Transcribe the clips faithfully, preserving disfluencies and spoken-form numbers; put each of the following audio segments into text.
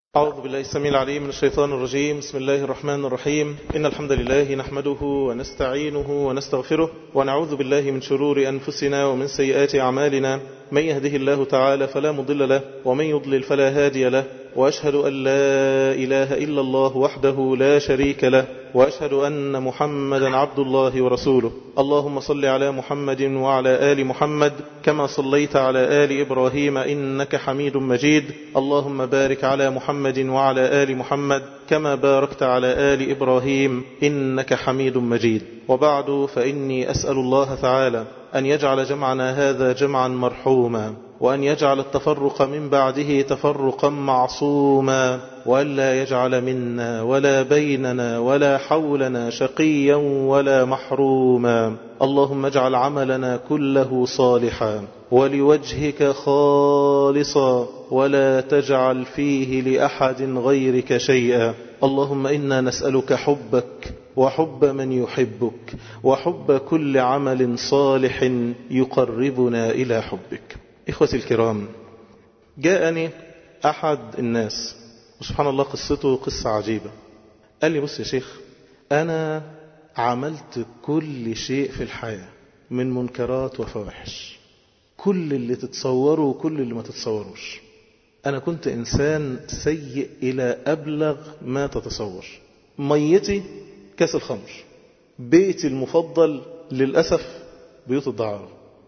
أعوذ بالله السميع العليم من الشيطان الرجيم. بسم الله الرحمن الرحيم. إن الحمد لله نحمده ونستعينه ونستغفره ونعوذ بالله من شرور أنفسنا ومن سيئات أعمالنا. من يهده الله تعالى فلا مضل له ومن يضلل فلا هادي له، وأشهد أن لا إله إلا الله وحده لا شريك له، وأشهد أن محمدا عبد الله ورسوله. اللهم صل على محمد وعلى آل محمد كما صليت على آل إبراهيم إنك حميد مجيد. اللهم بارك على محمد وعلى آل محمد كما باركت على آل إبراهيم إنك حميد مجيد. وبعد، فإني أسأل الله تعالى أن يجعل جمعنا هذا جمعا مرحوما، وأن يجعل التفرق من بعده تفرقا معصوما، وأن لا يجعل منا ولا بيننا ولا حولنا شقيا ولا محروما. اللهم اجعل عملنا كله صالحا ولوجهك خالصا، ولا تجعل فيه لأحد غيرك شيئا. اللهم إنا نسألك حبك وحب من يحبك وحب كل عمل صالح يقربنا إلى حبك. إخوتي الكرام، جاءني أحد الناس وسبحان الله قصته قصة عجيبة. قال لي: بص يا شيخ، أنا عملت كل شيء في الحياة من منكرات وفواحش، كل اللي تتصوره وكل اللي ما تتصوروش. أنا كنت إنسان سيء إلى أبلغ ما تتصور. ميتي كاس الخمر، بيتي المفضل للأسف بيوت الدعارة،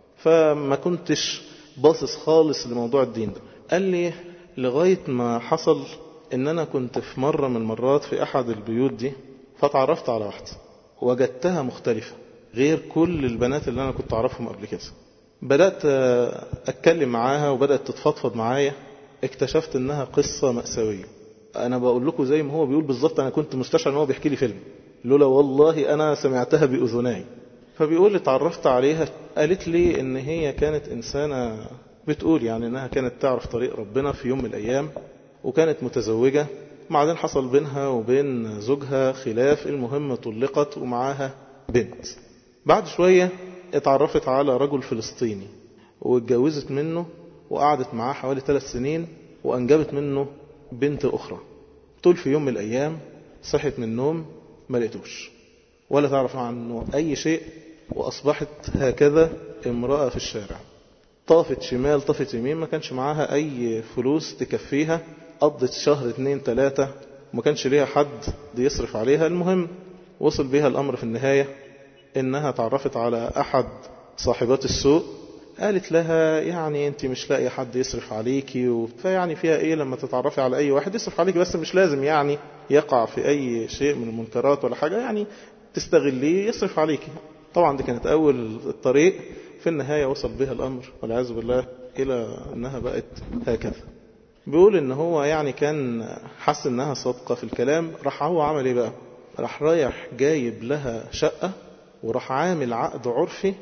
فما كنتش باصص خالص لموضوع الدين ده. قال لي لغاية ما حصل ان انا كنت في مرة من المرات في احد البيوت دي، فتعرفت على واحدة وجدتها مختلفة غير كل البنات اللي انا كنت اعرفهم قبل كده. بدأت اتكلم معاها وبدأت تتفضفض معايا. اكتشفت انها قصة مأساوية. انا بقول لكم زي ما هو بيقول بالظبط، انا كنت مستشعر ان هو بيحكي لي فيلم، لولا والله انا سمعتها بأذناي. فبيقول لي اتعرفت عليها، قالت لي ان هي كانت انسانة بتقول يعني انها كانت تعرف طريق ربنا في يوم من الايام، وكانت متزوجة. بعدين حصل بينها وبين زوجها خلاف، المهم طلقت ومعاها بنت. بعد شوية اتعرفت على رجل فلسطيني واتجوزت منه، وقعدت معاه حوالي ثلاث سنين وانجبت منه بنت اخرى. طول في يوم من الايام صحت من النوم ما لقيتوش ولا تعرف عنه اي شيء، واصبحت هكذا امرأة في الشارع، طافت شمال طافت يمين، ما كانش معاها اي فلوس تكفيها. قضت شهر اتنين تلاتة ما كانش ليها حد يصرف عليها. المهم وصل بيها الامر في النهاية انها تعرفت على احد صاحبات السوق. قالت لها: يعني انت مش لاقي حد يصرف عليكي، فيعني فيها ايه لما تتعرفي على اي واحد يصرف عليكي، بس مش لازم يعني يقع في اي شيء من المنكرات ولا حاجة، يعني تستغليه يصرف عليكي. طبعا دي كانت اول الطريق. في النهاية وصل بها الامر والعياذ بالله الى انها بقت هكذا. بيقول ان هو يعني كان حس انها صادقة في الكلام. راح هو عمل ايه بقى؟ راح رايح جايب لها شقة، وراح عامل عقد عرفي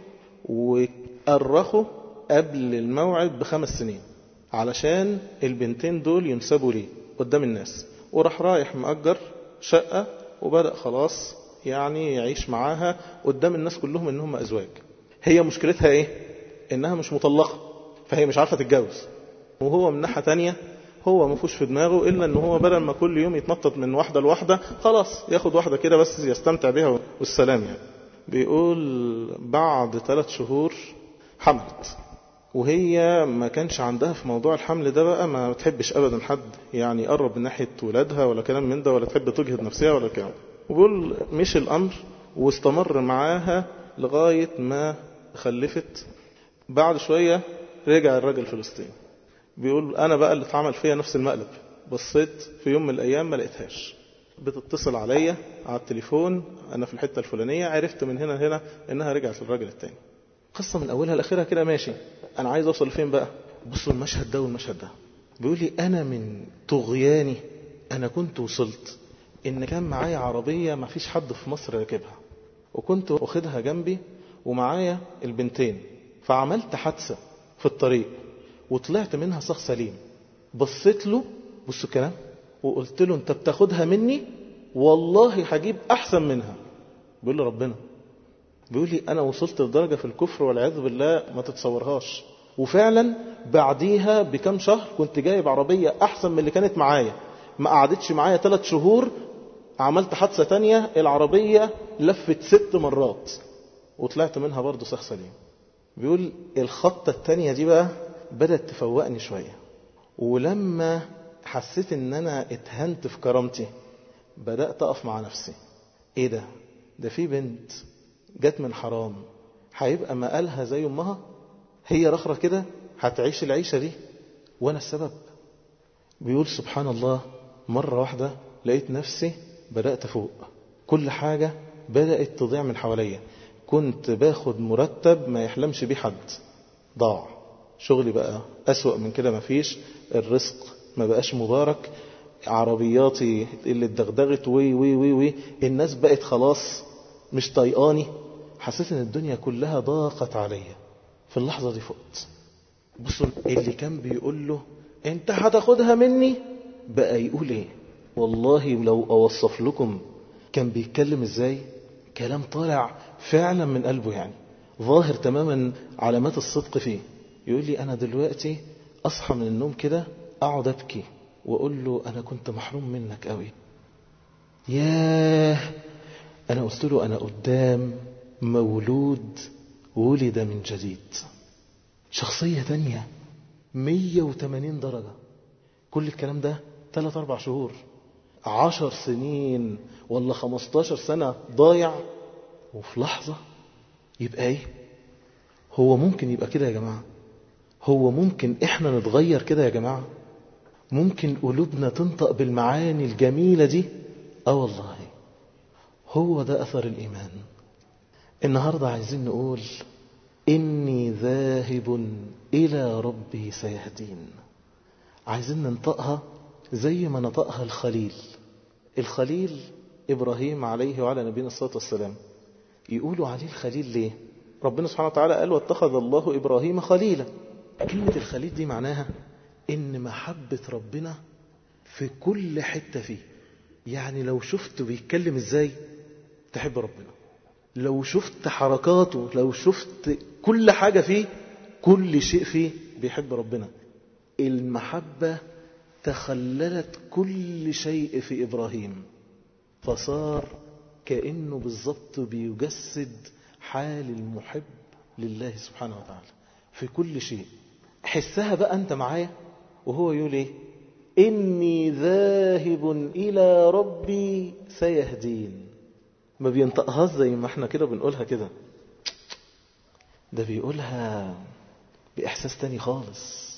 وأرخه قبل الموعد بخمس سنين علشان البنتين دول ينسبوا ليه قدام الناس. وراح رايح مأجر شقة وبدأ خلاص يعني يعيش معاها قدام الناس كلهم انهم ازواج. هي مشكلتها ايه؟ انها مش مطلقة، فهي مش عارفة تتجوز. وهو من ناحية تانية هو مفوش في دماغه إلا أنه هو بدل ما كل يوم يتنطط من واحدة لواحدة، خلاص ياخد واحدة كده بس يستمتع بها والسلام يعني. بيقول بعد ثلاث شهور حملت، وهي ما كانش عندها في موضوع الحمل ده بقى، ما تحبش أبدا حد يعني يقرب من ناحية ولادها ولا كلام من ده، ولا تحب تجهد نفسها ولا كلام. وبيقول مش الأمر واستمر معاها لغاية ما خلفت. بعد شوية رجع الراجل الفلسطيني. بيقول أنا بقى اللي اتعمل فيها نفس المقلب. بصيت في يوم من الأيام ما لقيتهاش، بتتصل عليا على التليفون: أنا في الحتة الفلانية. عرفت من هنا هنا إنها رجعت للراجل التاني. قصة من أولها لآخرها كده ماشي. أنا عايز أوصل لفين بقى؟ بصوا المشهد ده والمشهد ده. بيقول لي أنا من طغياني أنا كنت وصلت إن كان معايا عربية ما فيش حد في مصر راكبها، وكنت واخدها جنبي ومعايا البنتين، فعملت حادثة في الطريق وطلعت منها صخ سليم. بصيت له، بصوا الكلام، وقلت له: انت بتاخدها مني والله هجيب احسن منها. بيقول لي ربنا. بيقول لي انا وصلت لدرجة في الكفر والعياذ بالله ما تتصورهاش. وفعلا بعديها بكم شهر كنت جايب عربية احسن من اللي كانت معايا، ما قعدتش معايا ثلاث شهور عملت حادثة تانية، العربية لفت ست مرات وطلعت منها برضو شخص سليم. بيقول الخطة التانية دي بقى بدأت تفوقني شوية، ولما حسيت ان انا اتهنت في كرامتي بدأت اقف مع نفسي. ايه ده ده في بنت جت من حرام هيبقى مقالها زي امها، هي رخرة كده هتعيش العيشة دي وانا السبب. بيقول سبحان الله، مرة واحدة لقيت نفسي بدأت فوق، كل حاجة بدأت تضيع من حواليا. كنت باخد مرتب ما يحلمش بيه حد، ضاع شغلي بقى أسوأ من كده، مفيش الرزق ما بقاش مبارك، عربياتي اللي اتدغدغت وي وي وي وي الناس بقت خلاص مش طيقاني. حسيت ان الدنيا كلها ضاقت عليا. في اللحظة دي فقت. بصوا اللي كان بيقول له انت هتاخدها مني بقى يقول ايه. والله لو اوصف لكم كان بيتكلم ازاي، كلام طالع فعلا من قلبه، يعني ظاهر تماما علامات الصدق فيه. يقول لي انا دلوقتي اصحى من النوم كده اقعد ابكي واقول له انا كنت محروم منك قوي. ياه، انا قلت له انا قدام مولود ولد من جديد، شخصية تانية مية وتمانين درجة. كل الكلام ده ثلاث اربع شهور، عشر سنين ولا خمستاشر سنة ضايع، وفي لحظة يبقى ايه. هو ممكن يبقى كده يا جماعة؟ هو ممكن احنا نتغير كده يا جماعة؟ ممكن قلوبنا تنطق بالمعاني الجميلة دي؟ اه والله هو ده اثر الايمان. النهاردة عايزين نقول إني ذاهب إلى ربي سيهدين. عايزين ننطقها زي ما نطقها الخليل. الخليل إبراهيم عليه وعلى نبينا الصلاة والسلام. يقولوا عليه الخليل ليه؟ ربنا سبحانه وتعالى قال واتخذ الله إبراهيم خليلا. كلمة الخليل دي معناها إن محبة ربنا في كل حتة فيه. يعني لو شفته بيتكلم إزاي تحب ربنا، لو شفت حركاته، لو شفت كل حاجة فيه، كل شيء فيه بيحب ربنا. المحبة تخللت كل شيء في إبراهيم، فصار كأنه بالضبط بيجسد حال المحب لله سبحانه وتعالى في كل شيء. حسها بقى أنت معايا وهو يقول إيه؟ إني ذاهب إلى ربي سيهدين. ما بينطقهاش زي ما احنا كده بنقولها كده، ده بيقولها بإحساس تاني خالص.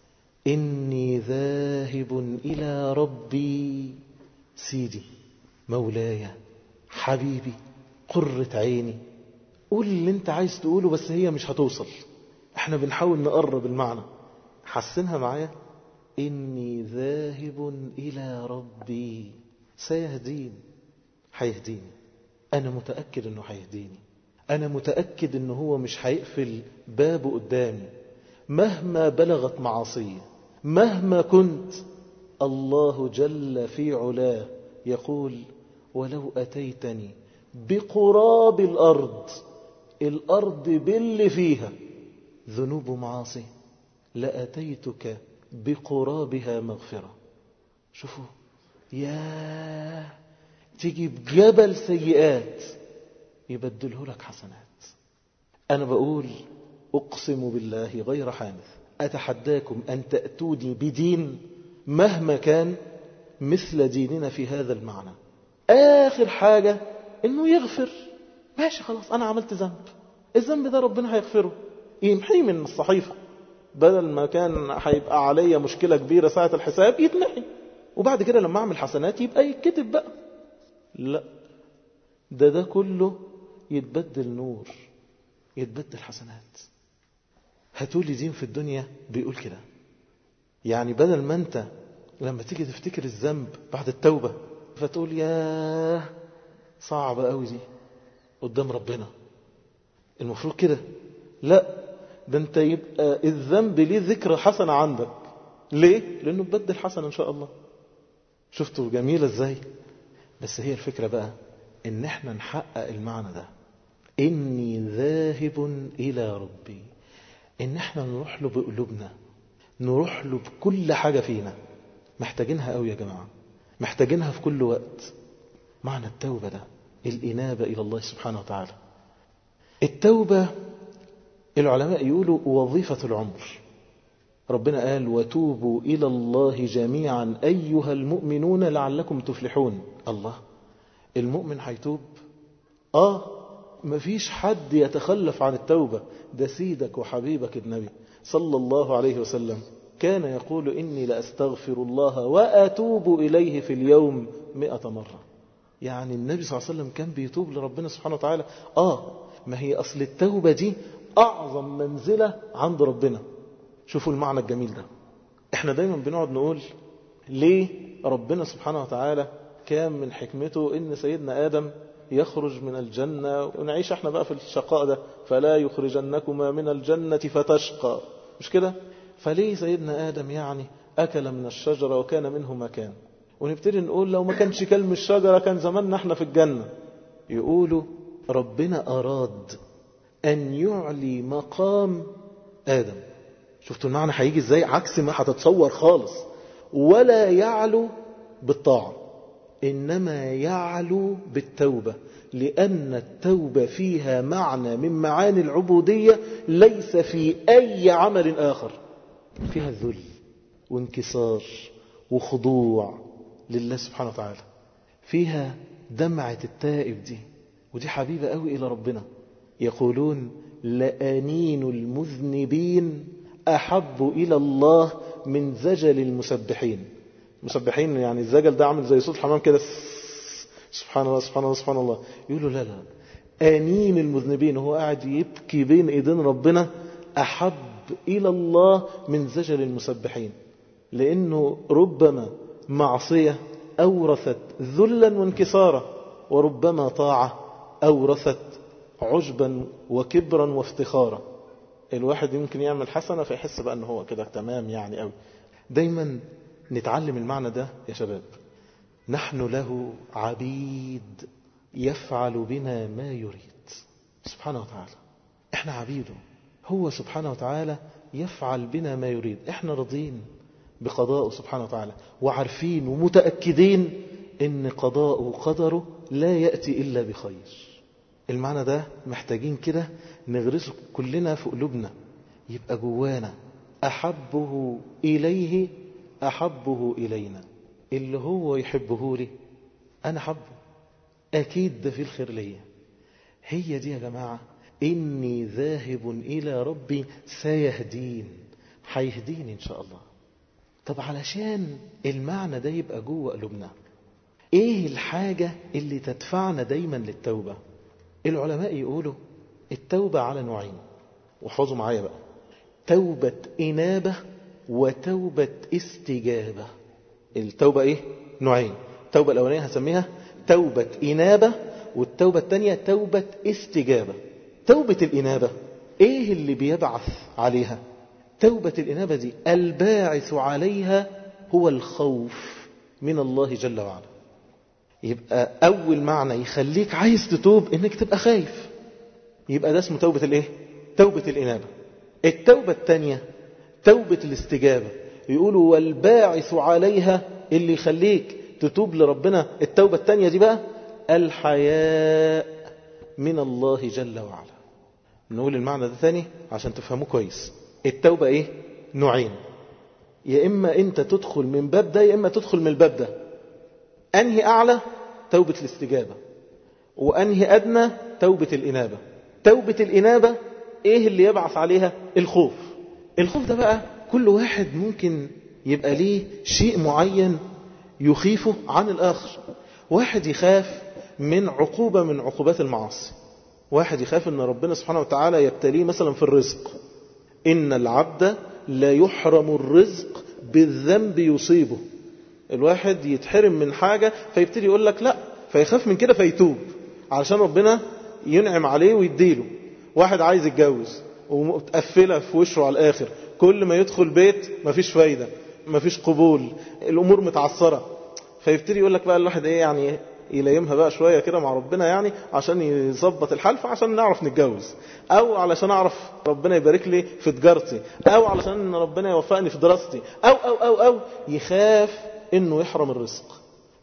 إني ذاهب إلى ربي سيدي مولاي حبيبي قرة عيني. قول اللي انت عايز تقوله بس هي مش هتوصل، احنا بنحاول نقرب المعنى. حسنها معايا. إني ذاهب إلى ربي سيهدين. هيهديني، أنا متأكد أنه هيهديني، أنا متأكد أنه هو مش هيقفل بابه قدامي مهما بلغت معاصيه، مهما كنت. الله جل في علاه يقول ولو أتيتني بقراب الأرض، الأرض باللي فيها ذنوب معاصي، لأتيتك بقرابها مغفرة. شوفوا يا تجيب جبل سيئات يبدله لك حسنات. أنا بقول أقسم بالله غير حانث، أتحداكم أن تأتوني بدين مهما كان مثل ديننا في هذا المعنى. آخر حاجة إنه يغفر. ماشي خلاص، أنا عملت ذنب، الذنب ده ربنا هيغفره، يمحيه من الصحيفة. بدل ما كان هيبقى عليا مشكلة كبيرة ساعة الحساب يتمحي، وبعد كده لما أعمل حسنات يبقى يتكتب بقى. لا، ده ده كله يتبدل نور، يتبدل حسنات. هتقولي دين في الدنيا بيقول كده. يعني بدل ما انت لما تيجي تفتكر الذنب بعد التوبة فتقول يا صعبة قوي دي قدام ربنا، المفروض كده. لا، ده انت يبقى الذنب ليه ذكر حسنة عندك. ليه؟ لانه تبدل حسنة ان شاء الله. شفتوا جميلة ازاي؟ بس هي الفكرة بقى ان احنا نحقق المعنى ده، اني ذاهب الى ربي، ان احنا نروح له بقلوبنا، نروح له بكل حاجة فينا. محتاجينها قوي يا جماعة. محتاجينها في كل وقت. معنى التوبة ده الإنابة إلى الله سبحانه وتعالى. التوبة العلماء يقولوا وظيفة العمر. ربنا قال وتوبوا إلى الله جميعا أيها المؤمنون لعلكم تفلحون. الله، المؤمن هيتوب؟ آه، مفيش حد يتخلف عن التوبة. ده سيدك وحبيبك النبي صلى الله عليه وسلم كان يقول إني لأستغفر الله وأتوب إليه في اليوم مئة مرة. يعني النبي صلى الله عليه وسلم كان بيتوب لربنا سبحانه وتعالى. آه، ما هي أصل التوبة دي أعظم منزلة عند ربنا. شوفوا المعنى الجميل ده. احنا دايما بنقعد نقول ليه ربنا سبحانه وتعالى كان من حكمته ان سيدنا آدم يخرج من الجنة ونعيش احنا بقى في الشقاء ده، فلا يخرجنكما من الجنة فتشقى، مش كده؟ فليه سيدنا آدم يعني أكل من الشجرة وكان منه ما كان؟ ونبتدي نقول لو ما كانش كل من الشجرة كان زماننا احنا في الجنة. يقولوا ربنا أراد أن يعلي مقام آدم. شفتوا المعنى هيجي ازاي؟ عكس ما هتتصور خالص. ولا يعلو بالطاعة، إنما يعلو بالتوبة، لأن التوبة فيها معنى من معاني العبودية ليس في أي عمل آخر. فيها ذل وانكسار وخضوع لله سبحانه وتعالى. فيها دمعة التائب دي، ودي حبيبة قوي إلى ربنا. يقولون لأنين المذنبين أحب إلى الله من زجل المسبحين. مسبحين يعني الزجل ده عامل زي صوت حمام كده، سبحان الله سبحان الله سبحان الله. يقولوا لا لا، أنين المذنبين، هو قاعد يبكي بين إيدين ربنا، أحب إلى الله من زجل المسبحين. لأنه ربما معصية أورثت ذلا وانكسارا، وربما طاعة أورثت عجبا وكبرا وافتخارا. الواحد يمكن يعمل حسنة فيحس بقى أنه هو كده تمام يعني قوي. دايما نتعلم المعنى ده يا شباب. نحن له عبيد يفعل بنا ما يريد سبحانه وتعالى. احنا عبيده، هو سبحانه وتعالى يفعل بنا ما يريد. احنا راضين بقضاءه سبحانه وتعالى، وعارفين ومتأكدين ان قضاءه وقدره لا يأتي إلا بخير. المعنى ده محتاجين كده نغرسه كلنا في قلوبنا، يبقى جوانا أحبه إليه أحبه إلينا. اللي هو يحبه لي أنا حبه، أكيد ده في الخير ليا. هي دي يا جماعة، إني ذاهب إلى ربي سيهدين، هيهديني إن شاء الله. طب علشان المعنى ده يبقى جوه قلوبنا، إيه الحاجة اللي تدفعنا دايما للتوبة؟ العلماء يقولوا التوبة على نوعين، وحفظوا معايا بقى: توبة إنابة وتوبة استجابة. التوبة إيه؟ نوعين. التوبة الأولانية هسميها توبة إنابة، والتوبة الثانية توبة استجابة. توبة الإنابة إيه اللي بيبعث عليها؟ توبة الإنابة دي الباعث عليها هو الخوف من الله جل وعلا. يبقى أول معنى يخليك عايز تتوب إنك تبقى خايف، يبقى ده اسمه توبة الإيه؟ توبة الإنابة. التوبة الثانية توبة الاستجابة. يقولوا والباعث عليها اللي يخليك تتوب لربنا التوبة الثانية دي بقى الحياء من الله جل وعلا. نقول المعنى ده ثاني عشان تفهموه كويس. التوبة إيه؟ نوعين، يا إما أنت تدخل من باب ده يا إما تدخل من الباب ده. أنهي أعلى؟ توبة الاستجابة. وأنهي أدنى؟ توبة الإنابة. توبة الإنابة إيه اللي يبعث عليها؟ الخوف. الخوف ده بقى كل واحد ممكن يبقى ليه شيء معين يخيفه عن الآخر. واحد يخاف من عقوبة من عقوبات المعاصي، واحد يخاف أن ربنا سبحانه وتعالى يبتليه مثلا في الرزق. إن العبد لا يحرم الرزق بالذنب يصيبه. الواحد يتحرم من حاجة فيبتدي يقول لك لا، فيخاف من كده فيتوب علشان ربنا ينعم عليه ويديله. واحد عايز يتجوز ومتقفلة في وشه على الآخر، كل ما يدخل بيت مفيش فايدة، مفيش قبول، الأمور متعثرة، فيبتدي يقول لك بقى الواحد إيه يعني يلايمها بقى شوية كده مع ربنا يعني عشان يظبط الحال، فعشان نعرف نتجوز، أو علشان أعرف ربنا يبارك لي في تجارتي، أو علشان ربنا يوفقني في دراستي، أو أو أو أو يخاف إنه يحرم الرزق.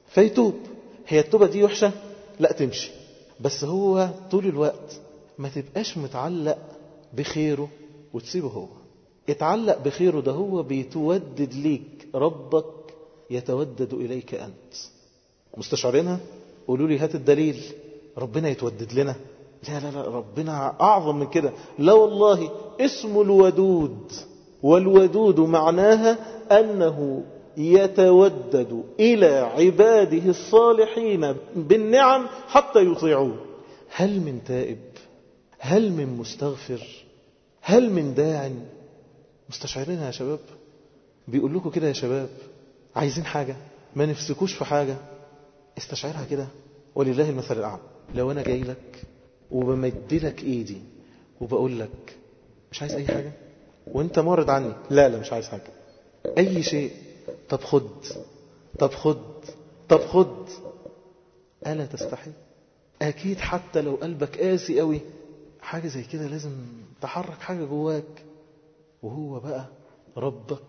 فيتوب. هي التوبة دي وحشة؟ لا تمشي، بس هو طول الوقت ما تبقاش متعلق بخيره وتسيبه هو. اتعلق بخيره، ده هو بيتودد ليك، ربك يتودد إليك أنت. مستشعرينها؟ قولوا لي هات الدليل. ربنا يتودد لنا؟ لا لا لا، ربنا أعظم من كده. لا والله، اسم الودود، والودود معناها أنه يتودد إلى عباده الصالحين بالنعم حتى يطيعوه. هل من تائب؟ هل من مستغفر؟ هل من داع؟ مستشعرينها يا شباب؟ بيقول لكم كده يا شباب، عايزين حاجة ما نفسكوش في حاجة، استشعرها كده. ولله المثل الأعلى. لو أنا جاي لك وبمدلك إيدي وبقول لك مش عايز أي حاجة، وانت معرض عني، لا لا مش عايز حاجة، أي شيء، طب خد، طب خد، طب خد، ألا تستحي؟ أكيد حتى لو قلبك قاسي قوي، حاجة زي كده لازم تحرك حاجة جواك. وهو بقى ربك،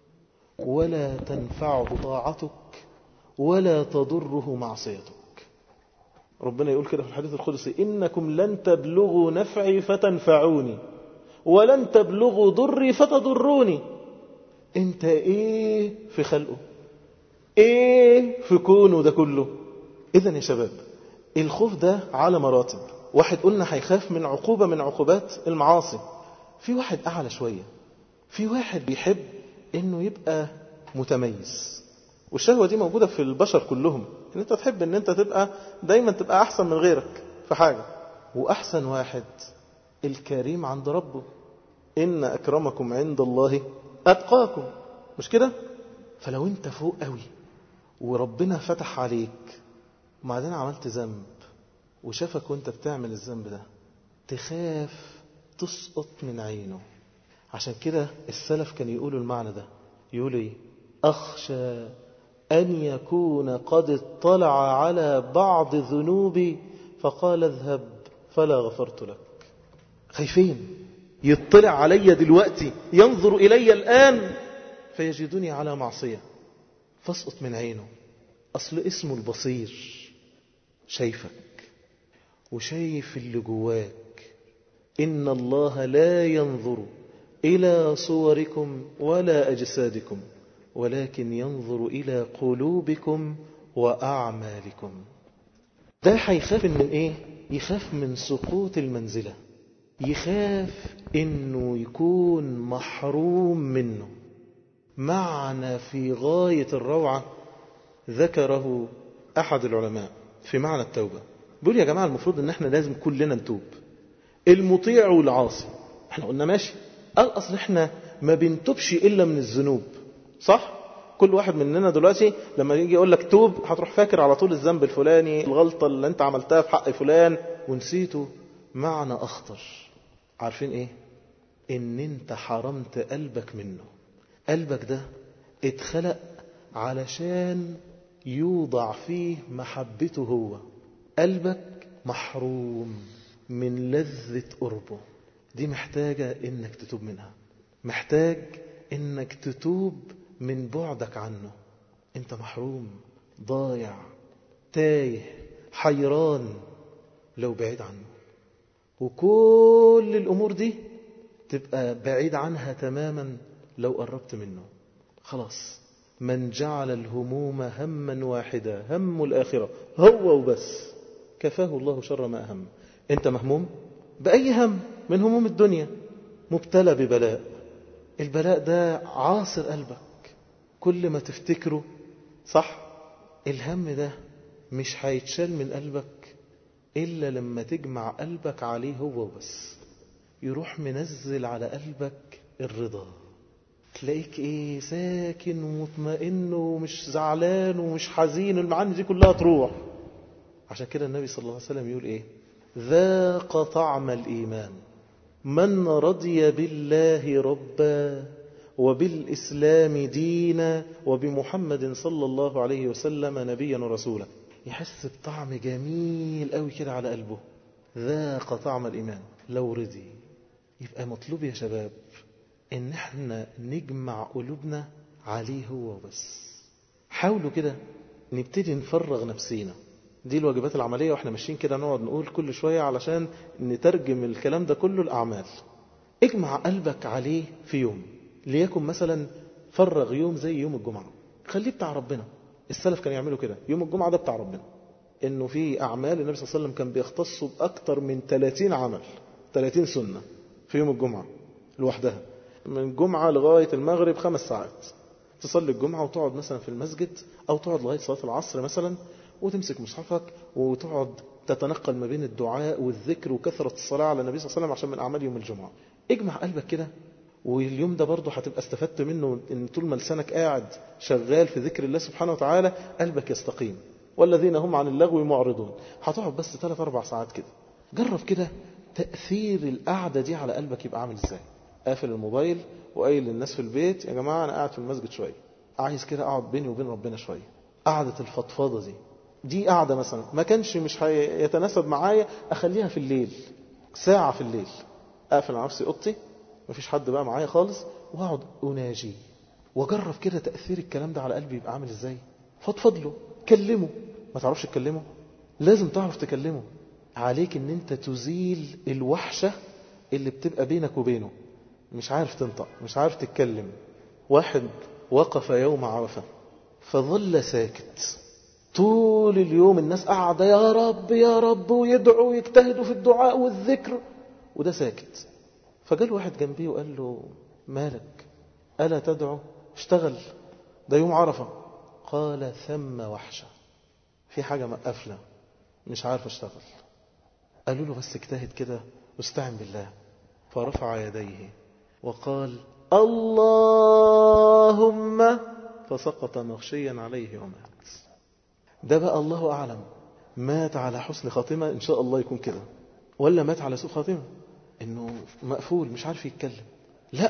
ولا تنفعه طاعتك ولا تضره معصيتك. ربنا يقول كده في الحديث القدسي: إنكم لن تبلغوا نفعي فتنفعوني ولن تبلغوا ضري فتضروني. انت ايه في خلقه؟ ايه في كونه ده كله؟ اذن يا شباب، الخوف ده على مراتب. واحد قلنا هيخاف من عقوبة من عقوبات المعاصي، في واحد أعلى شوية، في واحد بيحب انه يبقى متميز. والشهوة دي موجودة في البشر كلهم، ان انت تحب ان انت تبقى دايما تبقى احسن من غيرك في حاجة. واحسن واحد الكريم عند ربه، ان اكرمكم عند الله اتقاكم، مش كده؟ فلو انت فوق قوي وربنا فتح عليك وبعدين عملت ذنب وشافك وانت بتعمل الذنب ده، تخاف تسقط من عينه. عشان كده السلف كان يقولوا المعنى ده، يقولوا ايه؟ أخشى أن يكون قد اطلع على بعض ذنوبي فقال اذهب فلا غفرت لك. خايفين يطلع علي دلوقتي، ينظر إلي الآن فيجدني على معصية فاسقط من عينه. أصل اسمه البصير، شايفك وشايف اللي جواك. إن الله لا ينظر إلى صوركم ولا أجسادكم ولكن ينظر إلى قلوبكم وأعمالكم. ده هيخاف من إيه؟ يخاف من سقوط المنزلة، يخاف إنه يكون محروم منه. معنى في غاية الروعة ذكره أحد العلماء في معنى التوبة. بيقول يا جماعة المفروض إن احنا لازم كلنا نتوب، المطيع والعاصي. احنا قلنا ماشي، قال أصل احنا ما بنتوبش إلا من الذنوب، صح؟ كل واحد مننا دلوقتي لما يجي يقول لك توب هتروح فاكر على طول الذنب الفلاني، الغلطة اللي انت عملتها في حق فلان ونسيته معنى أخطر. عارفين ايه؟ ان انت حرمت قلبك منه. قلبك ده اتخلق علشان يوضع فيه محبته هو. قلبك محروم من لذة قربه، دي محتاجة انك تتوب منها، محتاج انك تتوب من بعدك عنه. انت محروم، ضايع، تايه، حيران لو بعيد عنه. وكل الامور دي تبقى بعيد عنها تماما لو قربت منه. خلاص، من جعل الهموم هما واحدا، هم الآخرة هو وبس، كفاه الله شر ما أهم. انت مهموم بأي هم من هموم الدنيا، مبتلى ببلاء، البلاء ده عاصر قلبك، كل ما تفتكره صح، الهم ده مش هيتشال من قلبك إلا لما تجمع قلبك عليه هو وبس. يروح منزل على قلبك الرضا، تلاقيك ايه، ساكن ومطمئن ومش زعلان ومش حزين، المعاني دي كلها تروح. عشان كده النبي صلى الله عليه وسلم يقول ايه؟ ذاق طعم الإيمان من رضي بالله ربا وبالإسلام دينا وبمحمد صلى الله عليه وسلم نبيا ورسولا. يحس بطعم جميل قوي كده على قلبه، ذاق طعم الإيمان. لو رضي يبقى مطلوب يا شباب ان احنا نجمع قلوبنا عليه هو بس. حاولوا كده نبتدي نفرغ نفسينا. دي الواجبات العملية، واحنا ماشيين كده نقعد نقول كل شوية علشان نترجم الكلام ده كله الأعمال. اجمع قلبك عليه في يوم، ليكن مثلا فرغ يوم زي يوم الجمعة، خليه بتاع ربنا. السلف كانوا يعملوا كده، يوم الجمعة ده بتاع ربنا. انه في اعمال النبي صلى الله عليه وسلم كان بيختصوا باكتر من ثلاثين عمل، ثلاثين سنة في يوم الجمعة لوحدها، من الجمعة لغاية المغرب خمس ساعات. تصلي الجمعة وتقعد مثلا في المسجد، او تقعد لغاية صلاة العصر مثلا، وتمسك مصحفك وتقعد تتنقل ما بين الدعاء والذكر وكثرة الصلاة على النبي صلى الله عليه وسلم عشان من اعمال يوم الجمعة. اجمع قلبك كده، واليوم ده برضه هتبقى استفدت منه ان طول ما لسانك قاعد شغال في ذكر الله سبحانه وتعالى قلبك يستقيم. والذين هم عن اللغو معرضون. هتقعد بس ثلاث أربع ساعات كده، جرب كده تأثير القعدة دي على قلبك يبقى عامل ازاي. قافل الموبايل وقايل للناس في البيت يا جماعة أنا قاعد في المسجد شوية، عايز كده أقعد بيني وبين ربنا شوية. قعدة الفضفاضة دي دي قعدة مثلا ما كانش مش هيتناسب معايا أخليها في الليل، ساعة في الليل، أقفل على نفسي أوضتي مفيش حد بقى معايا خالص، وأقعد أناجي وأجرب كده تأثير الكلام ده على قلبي يبقى عامل ازاي. فضفض له، كلمه. ما تعرفش تكلمه؟ لازم تعرف تكلمه. عليك ان انت تزيل الوحشة اللي بتبقى بينك وبينه، مش عارف تنطق، مش عارف تتكلم. واحد وقف يوم عرفة فظل ساكت طول اليوم، الناس قاعدة يا رب يا رب ويدعوا ويجتهدوا في الدعاء والذكر، وده ساكت. فجاء واحد جنبيه وقال له مالك ألا تدعو؟ اشتغل، ده يوم عرفة. قال ثم وحشة، في حاجة مقفلة مش عارف اشتغل. قالوا له بس اجتهد كده واستعن بالله. فرفع يديه وقال اللهم، فسقط مغشيا عليه ومات. ده بقى الله أعلم مات على حسن خاتمة إن شاء الله يكون كده، ولا مات على سوء خاتمة إنه مقفول مش عارف يتكلم. لا،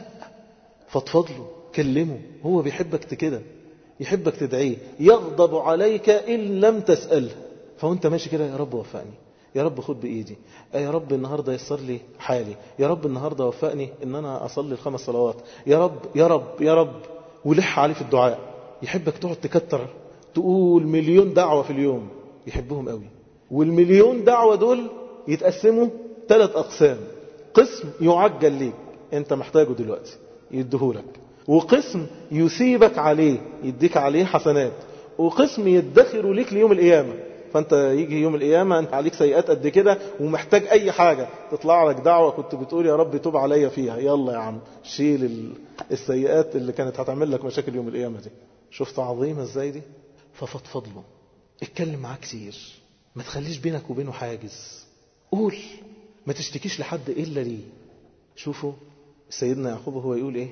فضفض له، كلمه. هو بيحبك كده، يحبك تدعيه، يغضب عليك إن لم تسأله. فوانت ماشي كده يا رب وفقني، يا رب خد بإيدي، يا رب النهاردة يسر لي حالي، يا رب النهاردة وفقني إن أنا أصلي الخمس صلوات، يا رب يا رب يا رب. ولح عليه في الدعاء. يحبك تقعد تكتر، تقول مليون دعوة في اليوم، يحبهم قوي. والمليون دعوة دول يتقسموا ثلاث أقسام. قسم يعجل ليك، أنت محتاجه دلوقتي يديهولك، وقسم يثيبك عليه يديك عليه حسنات، وقسم يدخر ليك ليوم القيامة. فانت يجي يوم القيامة انت عليك سيئات قد كده ومحتاج اي حاجة، تطلع لك دعوة كنت بتقول يا رب توب عليا فيها، يلا يا عم شيل السيئات اللي كانت هتعمل لك مشاكل يوم القيامة دي. شفت عظيمة ازاي دي؟ ففضفض له، اتكلم معاه كتير، ما تخليش بينك وبينه حاجز. قول، ما تشتكيش لحد الا ليه. شوفوا سيدنا يعقوب هو يقول ايه؟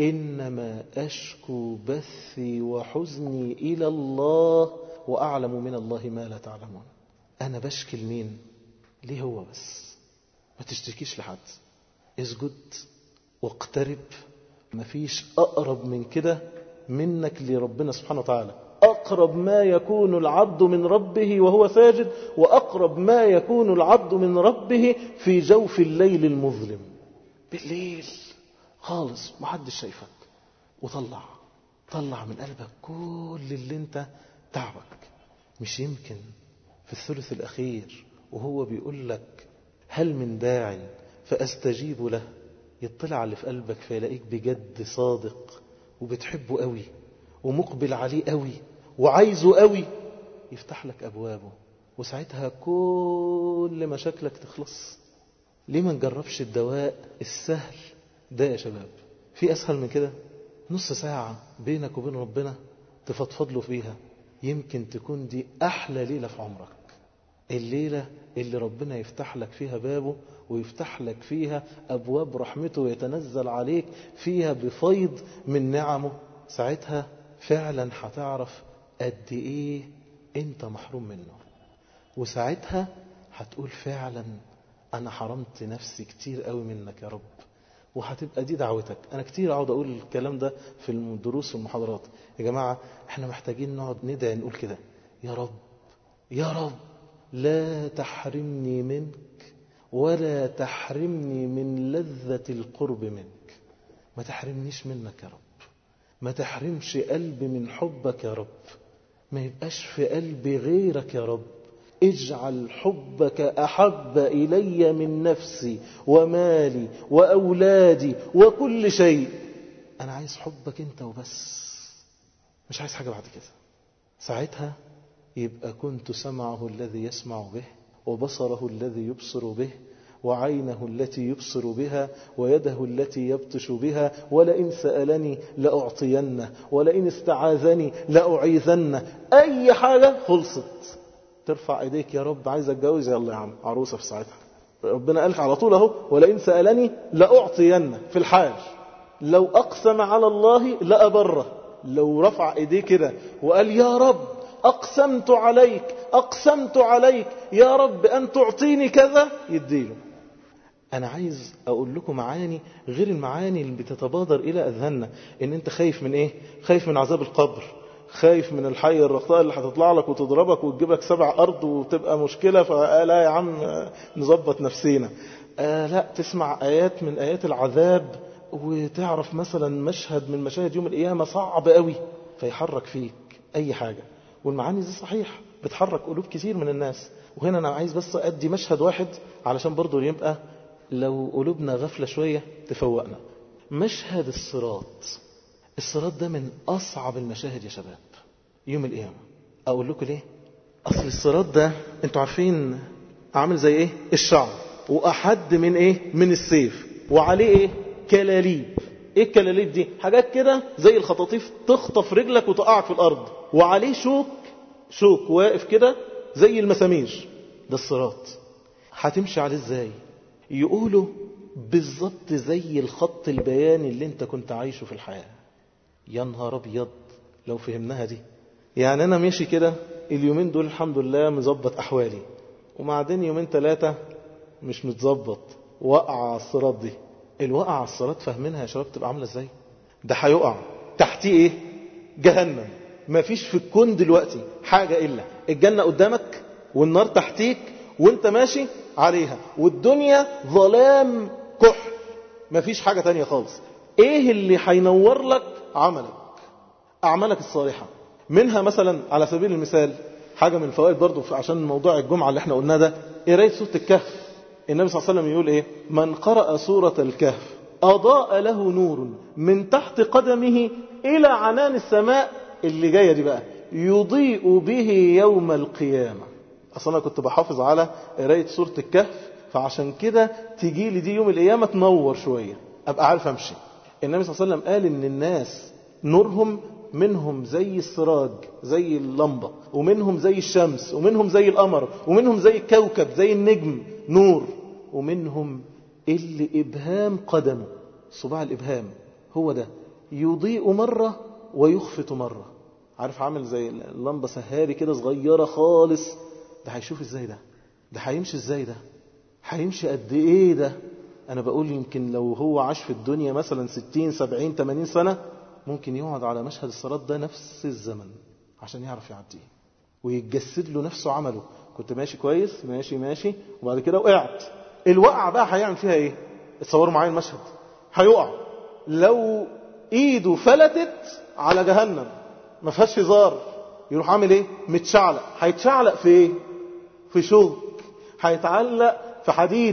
إنما أشكو بثي وحزني إلى الله وأعلم من الله ما لا تعلمون. أنا بشكي لمين؟ ليه هو بس. ما تشتكيش لحد، اسجد واقترب. مفيش أقرب من كده منك لربنا سبحانه وتعالى. أقرب ما يكون العبد من ربه وهو ساجد، وأقرب ما يكون العبد من ربه في جوف الليل المظلم، بالليل خالص محدش شايفك. وطلع طلع من قلبك كل اللي انت تعبك. مش يمكن في الثلث الأخير وهو بيقول لك هل من داع فأستجيب له، يطلع على اللي في قلبك فيلاقيك بجد صادق وبتحبه قوي ومقبل عليه قوي وعايزه قوي، يفتح لك أبوابه، وساعتها كل مشاكلك تخلص. ليه ما نجربش الدواء السهل ده يا شباب؟ في أسهل من كده؟ نص ساعة بينك وبين ربنا تفضفض له فيها، يمكن تكون دي أحلى ليلة في عمرك. الليلة اللي ربنا يفتح لك فيها بابه ويفتح لك فيها أبواب رحمته ويتنزل عليك فيها بفيض من نعمه. ساعتها فعلا هتعرف قد إيه أنت محروم منه، وساعتها هتقول فعلا أنا حرمت نفسي كتير قوي منك يا رب. وهتبقى دي دعوتك. أنا كتير أقعد أقول الكلام ده في الدروس والمحاضرات. يا جماعة احنا محتاجين نقعد ندعي نقول كده: يا رب يا رب لا تحرمني منك ولا تحرمني من لذة القرب منك. ما تحرمنيش منك يا رب، ما تحرمش قلبي من حبك يا رب. ما يبقاش في قلبي غيرك يا رب، اجعل حبك أحب إلي من نفسي ومالي وأولادي وكل شيء. أنا عايز حبك أنت وبس، مش عايز حاجة بعد كده. ساعتها يبقى كنت سمعه الذي يسمع به، وبصره الذي يبصر به، وعينه التي يبصر بها، ويده التي يبطش بها، ولئن سألني لأعطينه، ولئن استعاذني لأعيذنه. أي حاجة خلصت. ترفع ايديك يا رب عايز اتجوز، يلا يا عم عروسة في ساعتها. ربنا قالك على طول اهو ولئن سألني لأعطينه في الحال. لو أقسم على الله لأبره. لو رفع ايديه كده وقال يا رب أقسمت عليك أقسمت عليك يا رب أن تعطيني كذا، يديله. أنا عايز أقول لكم معاني غير المعاني اللي بتتبادر إلى أذهاننا. إن أنت خايف من إيه؟ خايف من عذاب القبر، خايف من الحي الرقطاء اللي هتطلع لك وتضربك وتجيبك سبع أرض وتبقى مشكلة، فلا يا عم نظبط نفسينا. آه لا، تسمع آيات من آيات العذاب وتعرف مثلا مشهد من مشاهد يوم القيامة صعب قوي فيحرك فيك أي حاجة. والمعاني دي صحيح بتحرك قلوب كثير من الناس. وهنا أنا عايز بس أدي مشهد واحد علشان برضو يبقى لو قلوبنا غفلة شوية تفوقنا. مشهد الصراط. الصراط ده من أصعب المشاهد يا شباب يوم القيامة. أقول لكم ليه؟ أصل الصراط ده انتوا عارفين عامل زي إيه؟ الشعر، وأحد من إيه؟ من السيف، وعليه إيه؟ كلاليب. إيه الكلاليب دي؟ حاجات كده زي الخطاطيف تخطف رجلك وتقعك في الأرض، وعليه شوك شوك واقف كده زي المسامير. ده الصراط. هتمشي عليه ازاي؟ يقولوا بالظبط زي الخط البياني اللي انت كنت عايشه في الحياة. يا نهار ابيض لو فهمناها دي. يعني انا ماشي كده اليومين دول الحمد لله مظبط احوالي، وبعدين يومين ثلاثة مش متظبط، وقع على الصراط دي. الوقع على الصراط فاهمينها يا شباب تبقى عاملة ازاي؟ ده هيقع تحتيه ايه؟ جهنم. ما فيش في الكون دلوقتي حاجة إلا الجنة قدامك والنار تحتيك وانت ماشي عليها، والدنيا ظلام كحل، ما فيش حاجة تانية خالص. ايه اللي هينور لك؟ عملك، أعمالك الصالحة. منها مثلا على سبيل المثال حاجة من الفوائد برضو عشان موضوع الجمعة اللي احنا قلناه ده، قراية سورة الكهف. النبي صلى الله عليه وسلم يقول ايه؟ من قرأ سورة الكهف أضاء له نور من تحت قدمه إلى عنان السماء. اللي جاية دي بقى يضيء به يوم القيامة. أصلا أنا كنت بحافظ على قراية سورة الكهف، فعشان كده تجي لي دي يوم القيامة تنور شوية أبقى عارف أمشي. النبي صلى الله عليه وسلم قال إن الناس نورهم منهم زي السراج زي اللمبة، ومنهم زي الشمس، ومنهم زي القمر، ومنهم زي الكوكب زي النجم نور، ومنهم اللي إبهام قدمه، صباع الإبهام هو ده يضيء مرة ويخفت مرة. عارف عامل زي اللمبة سهاري كده صغيرة خالص. ده هيشوف ازاي ده؟ ده هيمشي ازاي ده؟ هيمشي قد ايه ده؟ انا بقول يمكن لو هو عاش في الدنيا مثلا ستين سبعين تمانين سنة ممكن يقعد على مشهد الصراط ده نفس الزمن عشان يعرف يعديه ويتجسد له نفسه عمله. كنت ماشي كويس ماشي ماشي وبعد كده وقعت. الوقع بقى هيعمل فيها ايه؟ اتصوروا معايا المشهد. هيقع لو ايده فلتت على جهنم ما فيهاش هزار، يروح عامل ايه؟ متشعلق. هيتشعلق في ايه؟ في شوك، هيتعلق في حديد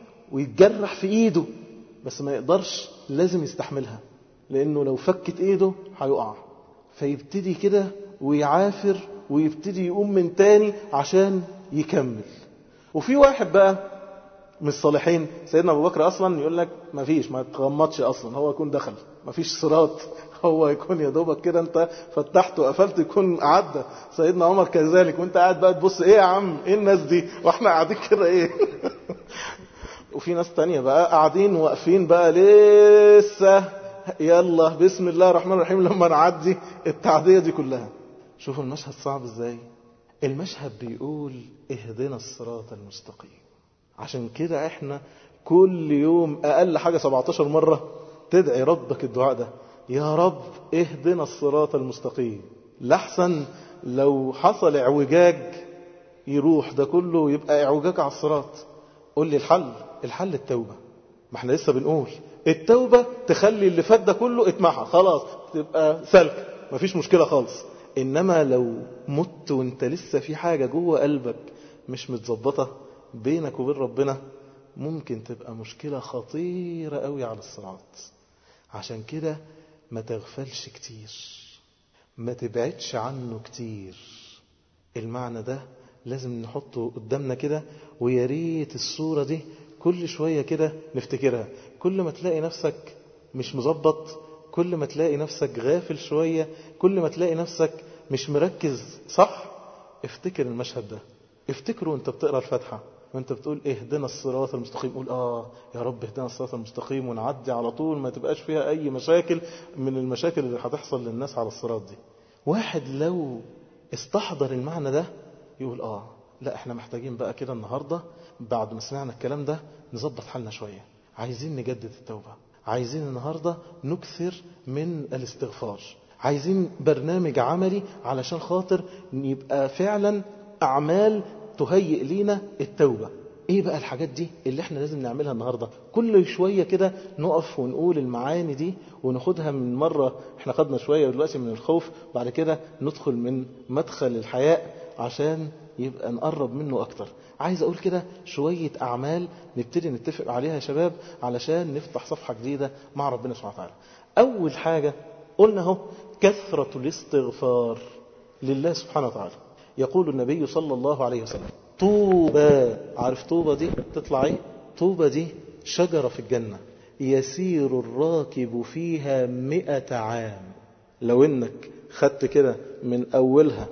ويتجرح في ايده، بس ما يقدرش، لازم يستحملها، لانه لو فكت ايده هيقع. فيبتدي كده ويعافر ويبتدي يقوم من تاني عشان يكمل. وفي واحد بقى من الصالحين سيدنا ابو بكر اصلا يقول لك ما فيش، ما تغمضش اصلا، هو يكون دخل، ما فيش صراط، هو يكون يا دوبك كده انت فتحت وقفلت يكون عدى. سيدنا عمر كذلك، وانت قاعد بقى تبص ايه يا عم ايه الناس دي واحنا قاعدين كده ايه. وفي ناس تانية بقى قاعدين واقفين بقى لسه يلا بسم الله الرحمن الرحيم لما نعدي التعدية دي كلها. شوفوا المشهد صعب ازاي. المشهد بيقول اهدنا الصراط المستقيم. عشان كده احنا كل يوم اقل حاجة سبعتاشر مرة تدعي ربك الدعاء ده، يا رب اهدنا الصراط المستقيم. لحسن لو حصل اعوجاج يروح ده كله يبقى اعوجاج على الصراط. قول لي الحل. الحل التوبة. ما احنا لسه بنقول التوبة تخلي اللي فات ده كله اتمحى خلاص، تبقى سلك مفيش مشكلة خالص. إنما لو مت وانت لسه في حاجة جوه قلبك مش متظبطة بينك وبين ربنا، ممكن تبقى مشكلة خطيرة قوي على الصراط. عشان كده ما تغفلش كتير، ما تبعدش عنه كتير. المعنى ده لازم نحطه قدامنا كده، وياريت الصورة دي كل شوية كده نفتكرها. كل ما تلاقي نفسك مش مظبط، كل ما تلاقي نفسك غافل شوية، كل ما تلاقي نفسك مش مركز صح، افتكر المشهد ده. افتكره وانت بتقرأ الفاتحة وانت بتقول اهدنا الصراط المستقيم، قول اه يا رب اهدنا الصراط المستقيم، ونعدي على طول ما تبقاش فيها اي مشاكل من المشاكل اللي هتحصل للناس على الصراط دي. واحد لو استحضر المعنى ده يقول اه لا احنا محتاجين بقى كده النهاردة بعد ما سمعنا الكلام ده نظبط حالنا شوية، عايزين نجدد التوبة، عايزين النهاردة نكثر من الاستغفار، عايزين برنامج عملي علشان خاطر يبقى فعلا أعمال تهيئ لينا التوبة. ايه بقى الحاجات دي اللي احنا لازم نعملها النهاردة؟ كل شوية كده نقف ونقول المعاني دي وناخدها من مرة. احنا خدنا شوية دلوقتي من الخوف، بعد كده ندخل من مدخل الحياء عشان يبقى نقرب منه أكتر. عايز أقول كده شوية أعمال نبتدي نتفق عليها يا شباب علشان نفتح صفحة جديدة مع ربنا سبحانه وتعالى. أول حاجة قلنا هو كثرة الاستغفار لله سبحانه وتعالى. يقول النبي صلى الله عليه وسلم طوبى، عارف طوبى دي تطلع ايه؟ طوبى دي شجرة في الجنة يسير الراكب فيها مئة عام. لو انك خدت كده من أولها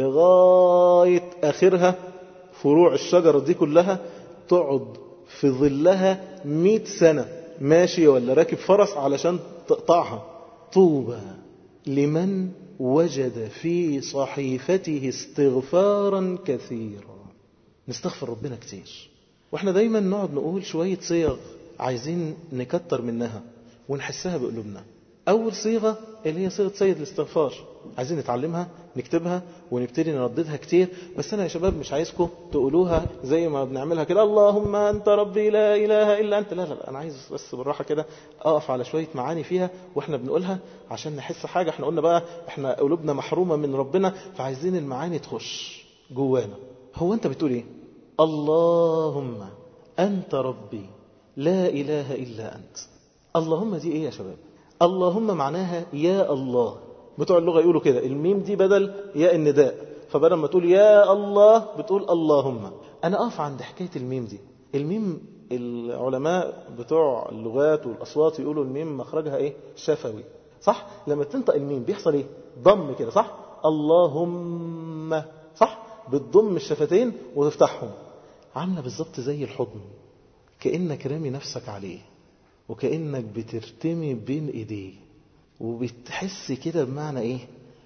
لغاية آخرها فروع الشجرة دي كلها، تقعد في ظلها مئة سنة ماشي ولا راكب فرس علشان تقطعها. طوبى لمن وجد في صحيفته استغفارا كثيرا. نستغفر ربنا كتير. واحنا دايما نقعد نقول شوية صيغ عايزين نكتر منها ونحسها بقلوبنا. أول صيغة اللي هي صيغة سيد الاستغفار، عايزين نتعلمها نكتبها ونبتدي نرددها كتير. بس أنا يا شباب مش عايزكم تقولوها زي ما بنعملها كده اللهم أنت ربي لا إله إلا أنت. لا لا لا، أنا عايز بس بالراحة كده أقف على شوية معاني فيها وإحنا بنقولها عشان نحس حاجة. إحنا قلنا بقى إحنا قلوبنا محرومة من ربنا، فعايزين المعاني تخش جوانا. هو أنت بتقول إيه؟ اللهم أنت ربي لا إله إلا أنت. اللهم دي إيه يا شباب؟ اللهم معناها يا الله. بتوع اللغة يقولوا كده الميم دي بدل يا النداء، فبدل ما تقول يا الله بتقول اللهم. أنا أقف عند حكاية الميم دي. الميم العلماء بتوع اللغات والأصوات يقولوا الميم مخرجها إيه؟ شفوي، صح؟ لما تنطق الميم بيحصل إيه؟ ضم كده، صح؟ اللهم، صح؟ بتضم الشفتين وتفتحهم، عاملة بالظبط زي الحضن، كأنك رامي نفسك عليه وكأنك بترتمي بين ايديه وبتحس كده بمعنى ايه؟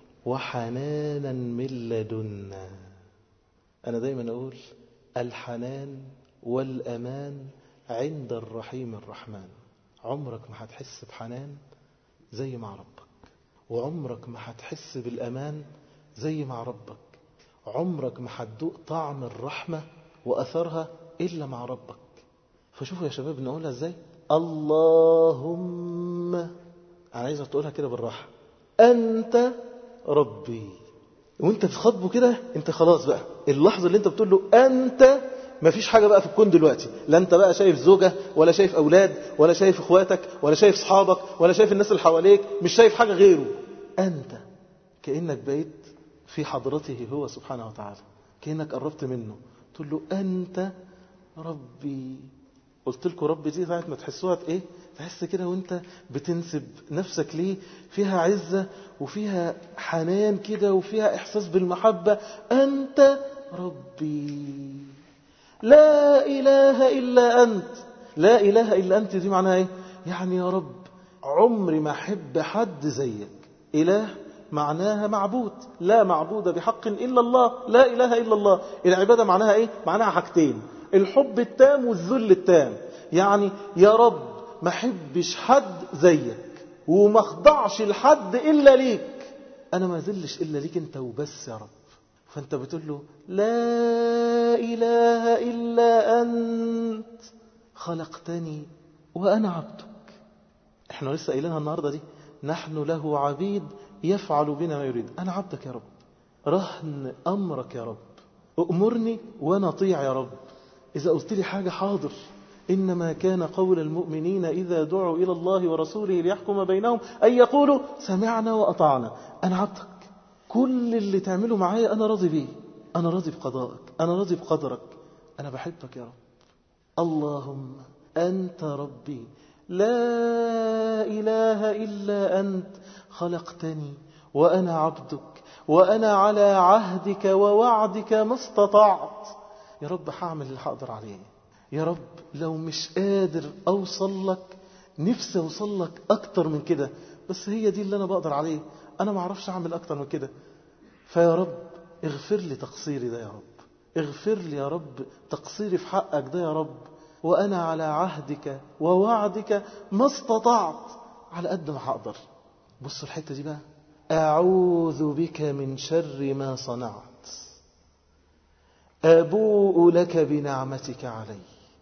وحنانا من لدنا. انا دايما اقول الحنان والامان عند الرحيم الرحمن. عمرك ما هتحس بحنان زي مع ربك، وعمرك ما هتحس بالامان زي مع ربك، عمرك ما هتدوق طعم الرحمة واثرها الا مع ربك. فشوفوا يا شباب نقولها ازاي؟ اللهم، أنا عايزك تقولها كده بالراحة، أنت ربي. وانت تخاطبه كده انت خلاص بقى اللحظة اللي انت بتقول له أنت، مفيش حاجة بقى في الكون دلوقتي، لا انت بقى شايف زوجة ولا شايف أولاد ولا شايف اخواتك ولا شايف صحابك ولا شايف الناس اللي حواليك، مش شايف حاجة غيره. أنت كأنك بقيت في حضرته هو سبحانه وتعالى، كأنك قربت منه تقول له أنت ربي. قلت لكم رب دي ساعة ما تحسوها ايه؟ تحس كده وانت بتنسب نفسك ليه فيها عزة وفيها حنان كده وفيها احساس بالمحبة. انت ربي لا اله الا انت. لا اله الا انت دي معناها ايه؟ يعني يا رب عمري ما احب حد زيك. اله معناها معبود، لا معبود بحق الا الله، لا اله الا الله. العبادة معناها ايه؟ معناها حاجتين، الحب التام والذل التام. يعني يا رب ما حبش حد زيك وما اخضعش لحد إلا ليك، أنا ما ذلش إلا ليك أنت وبس يا رب. فأنت بتقول له لا إله إلا أنت خلقتني وأنا عبدك. احنا لسه قايلينها النهاردة دي، نحن له عبيد يفعل بنا ما يريد. أنا عبدك يا رب، رهن أمرك يا رب، أأمرني وأنا أطيع يا رب. إذا قلت لي حاجة حاضر. إنما كان قول المؤمنين إذا دعوا إلى الله ورسوله ليحكم بينهم أن يقولوا سمعنا وأطعنا. أنا عبدك، كل اللي تعمله معايا أنا راضي بيه، أنا راضي بقضائك، أنا راضي بقدرك، أنا بحبك يا رب. اللهم أنت ربي لا إله إلا أنت، خلقتني وأنا عبدك، وأنا على عهدك ووعدك ما استطعت. يا رب هعمل اللي هقدر عليه. يا رب لو مش قادر أوصل لك، نفسي أوصل لك أكتر من كده، بس هي دي اللي أنا بقدر عليه، أنا ما أعرفش أعمل أكتر من كده. فيا رب اغفر لي تقصيري ده يا رب، اغفر لي يا رب تقصيري في حقك ده يا رب، وأنا على عهدك ووعدك ما استطعت، على قد ما هقدر. بصوا الحتة دي بقى، أعوذ بك من شر ما صنعت، أبوء لك بنعمتك علي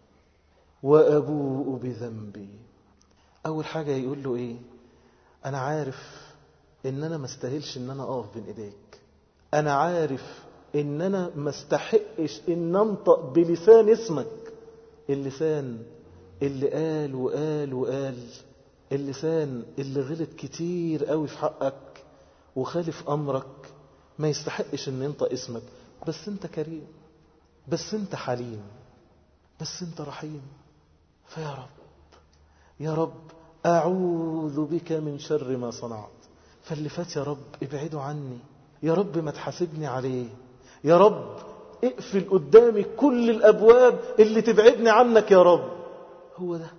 وأبوء بذنبي. أول حاجة يقول له إيه؟ أنا عارف إن أنا ما استاهلش إن أنا أقف بين إيديك، أنا عارف إن أنا ما استحقش إن أنطق بلسان اسمك، اللسان اللي قال وقال وقال، اللسان اللي غلط كتير قوي في حقك وخالف أمرك، ما يستحقش إن ينطق اسمك. بس أنت كريم، بس أنت حليم، بس أنت رحيم. فيا رب يا رب أعوذ بك من شر ما صنعت. فاللي فات يا رب ابعده عني، يا رب ما تحاسبني عليه، يا رب اقفل قدامي كل الأبواب اللي تبعدني عنك يا رب. هو ده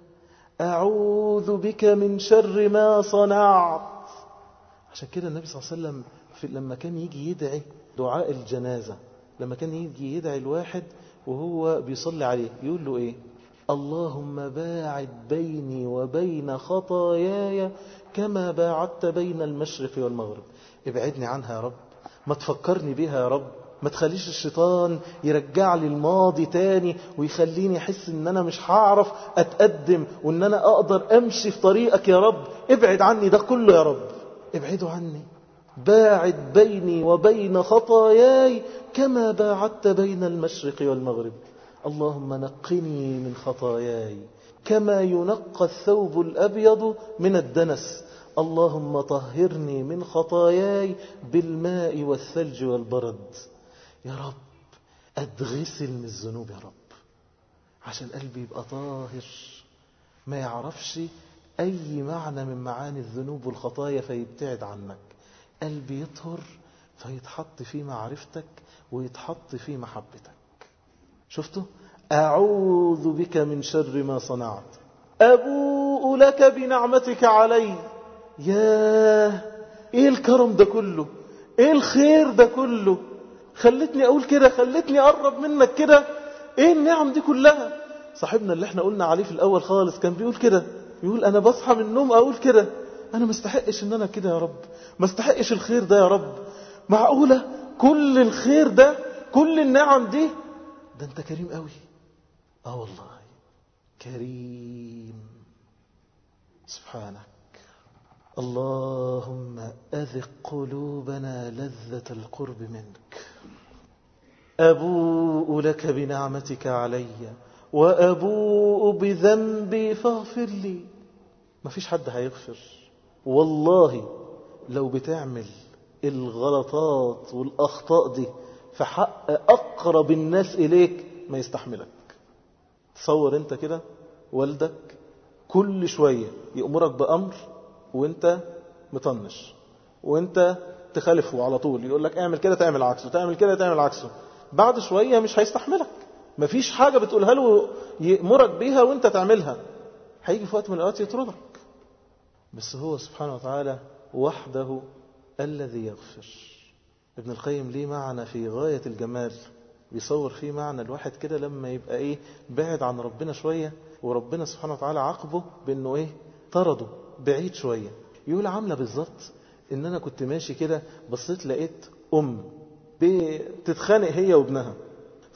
أعوذ بك من شر ما صنعت. عشان كده النبي صلى الله عليه وسلم في لما كان يجي يدعي دعاء الجنازة، لما كان يجي يدعي الواحد وهو بيصلي عليه، يقول له إيه؟ اللهم باعد بيني وبين خطاياي كما باعدت بين المشرق والمغرب. ابعدني عنها يا رب، ما تفكرني بيها يا رب، ما تخليش الشيطان يرجع لي الماضي تاني ويخليني أحس إن أنا مش هعرف أتقدم وإن أنا أقدر أمشي في طريقك يا رب. ابعد عني ده كله يا رب، ابعدوا عني. باعد بيني وبين خطاياي كما باعدت بين المشرق والمغرب. اللهم نقني من خطاياي كما ينقى الثوب الأبيض من الدنس. اللهم طهرني من خطاياي بالماء والثلج والبرد. يا رب أتغسل من الذنوب يا رب، عشان قلبي يبقى طاهر، ما يعرفش أي معنى من معاني الذنوب والخطايا فيبتعد عنك. قلبي يطهر فيتحط في معرفتك ويتحط في محبتك. شفتوا؟ أعوذ بك من شر ما صنعت، أبوء لك بنعمتك علي. ياه إيه الكرم ده كله، إيه الخير ده كله، خلتني أقول كده، خلتني أقرب منك كده، إيه النعم دي كلها. صاحبنا اللي احنا قلنا عليه في الأول خالص كان بيقول كده، يقول أنا بصحى من النوم أقول كده، أنا ما استحقش إن أنا كده يا رب، ما استحقش الخير ده يا رب. معقولة كل الخير ده، كل النعم دي؟ ده أنت كريم قوي. آه والله كريم سبحانك. اللهم أذق قلوبنا لذة القرب منك. أبوء لك بنعمتك علي وأبوء بذنبي فاغفر لي. ما فيش حد هيغفر والله لو بتعمل الغلطات والأخطاء دي في حق أقرب الناس إليك ما يستحملك. تصور انت كده والدك كل شوية يأمرك بأمر وانت مطنش، وانت تخالفه على طول، يقول لك اعمل كده تعمل عكسه، تعمل كده تعمل عكسه. بعد شوية مش هيستحملك، مفيش حاجة بتقولها له يأمرك بيها وانت تعملها، هيجي في وقت من الأوقات يطردك. بس هو سبحانه وتعالى وحده الذي يغفر. ابن القيم ليه معنى في غاية الجمال، بيصور فيه معنى الواحد كده لما يبقى ايه بعد عن ربنا شوية وربنا سبحانه وتعالى عاقبه بانه ايه طرده بعيد شوية. يقول عاملة بالظبط ان انا كنت ماشي كده بصيت لقيت ام بتتخانق هي وابنها،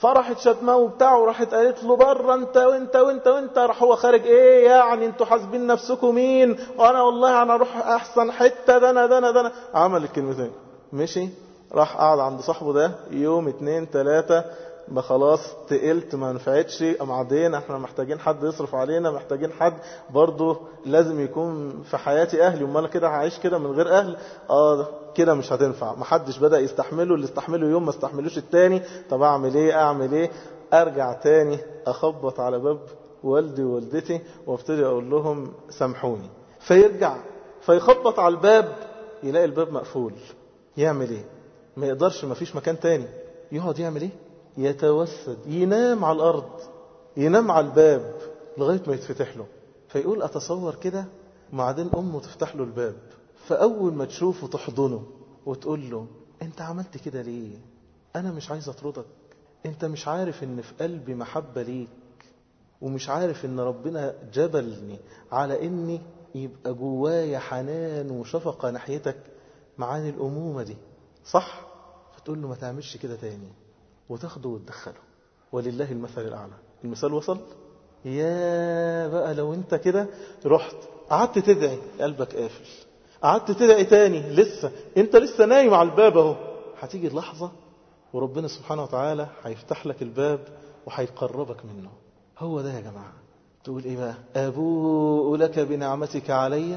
فرحت شتمه وبتاعه وراحت قالت له بره انت وانت وانت وانت. راح هو خارج ايه يعني انتوا حاسبين نفسكم مين وانا والله انا اروح احسن حته ده انا ده انا ده انا. عمل الكلمتين مشي راح قعد عند صاحبه ده يوم اتنين تلاتة ما خلاص تقلت ما نفعتش بعدين احنا محتاجين حد يصرف علينا محتاجين حد برضه لازم يكون في حياتي اهلي امال كده هعيش كده من غير اهل اه كده مش هتنفع. محدش بدأ يستحمله اللي استحمله يوم ما استحملوش التاني. طب اعمل ايه اعمل ايه ارجع تاني اخبط على باب والدي ووالدتي وابتدي اقول لهم سامحوني. فيرجع فيخبط على الباب يلاقي الباب مقفول. يعمل ايه ما يقدرش ما فيش مكان تاني. يقعد يعمل ايه يتوسد ينام على الارض ينام على الباب لغاية ما يتفتح له. فيقول اتصور كده وبعدين امه تفتح له الباب فاول ما تشوفه تحضنه وتقول له انت عملت كده ليه انا مش عايز اطردك انت مش عارف ان في قلبي محبة ليك ومش عارف ان ربنا جبلني على اني يبقى جوايا حنان وشفقة ناحيتك معاني الامومة دي صح. فتقول له ما تعملش كده تاني وتاخده وتدخله. ولله المثل الاعلى. المثال وصل. يا بقى لو انت كده رحت قعدت تدعي قلبك قافل قعدت تدعي تاني لسه انت لسه نايم على الباب اهو هتيجي اللحظة وربنا سبحانه وتعالى هيفتح لك الباب وهيقربك منه. هو ده يا جماعة. تقول ايه بقى ابوء لك بنعمتك علي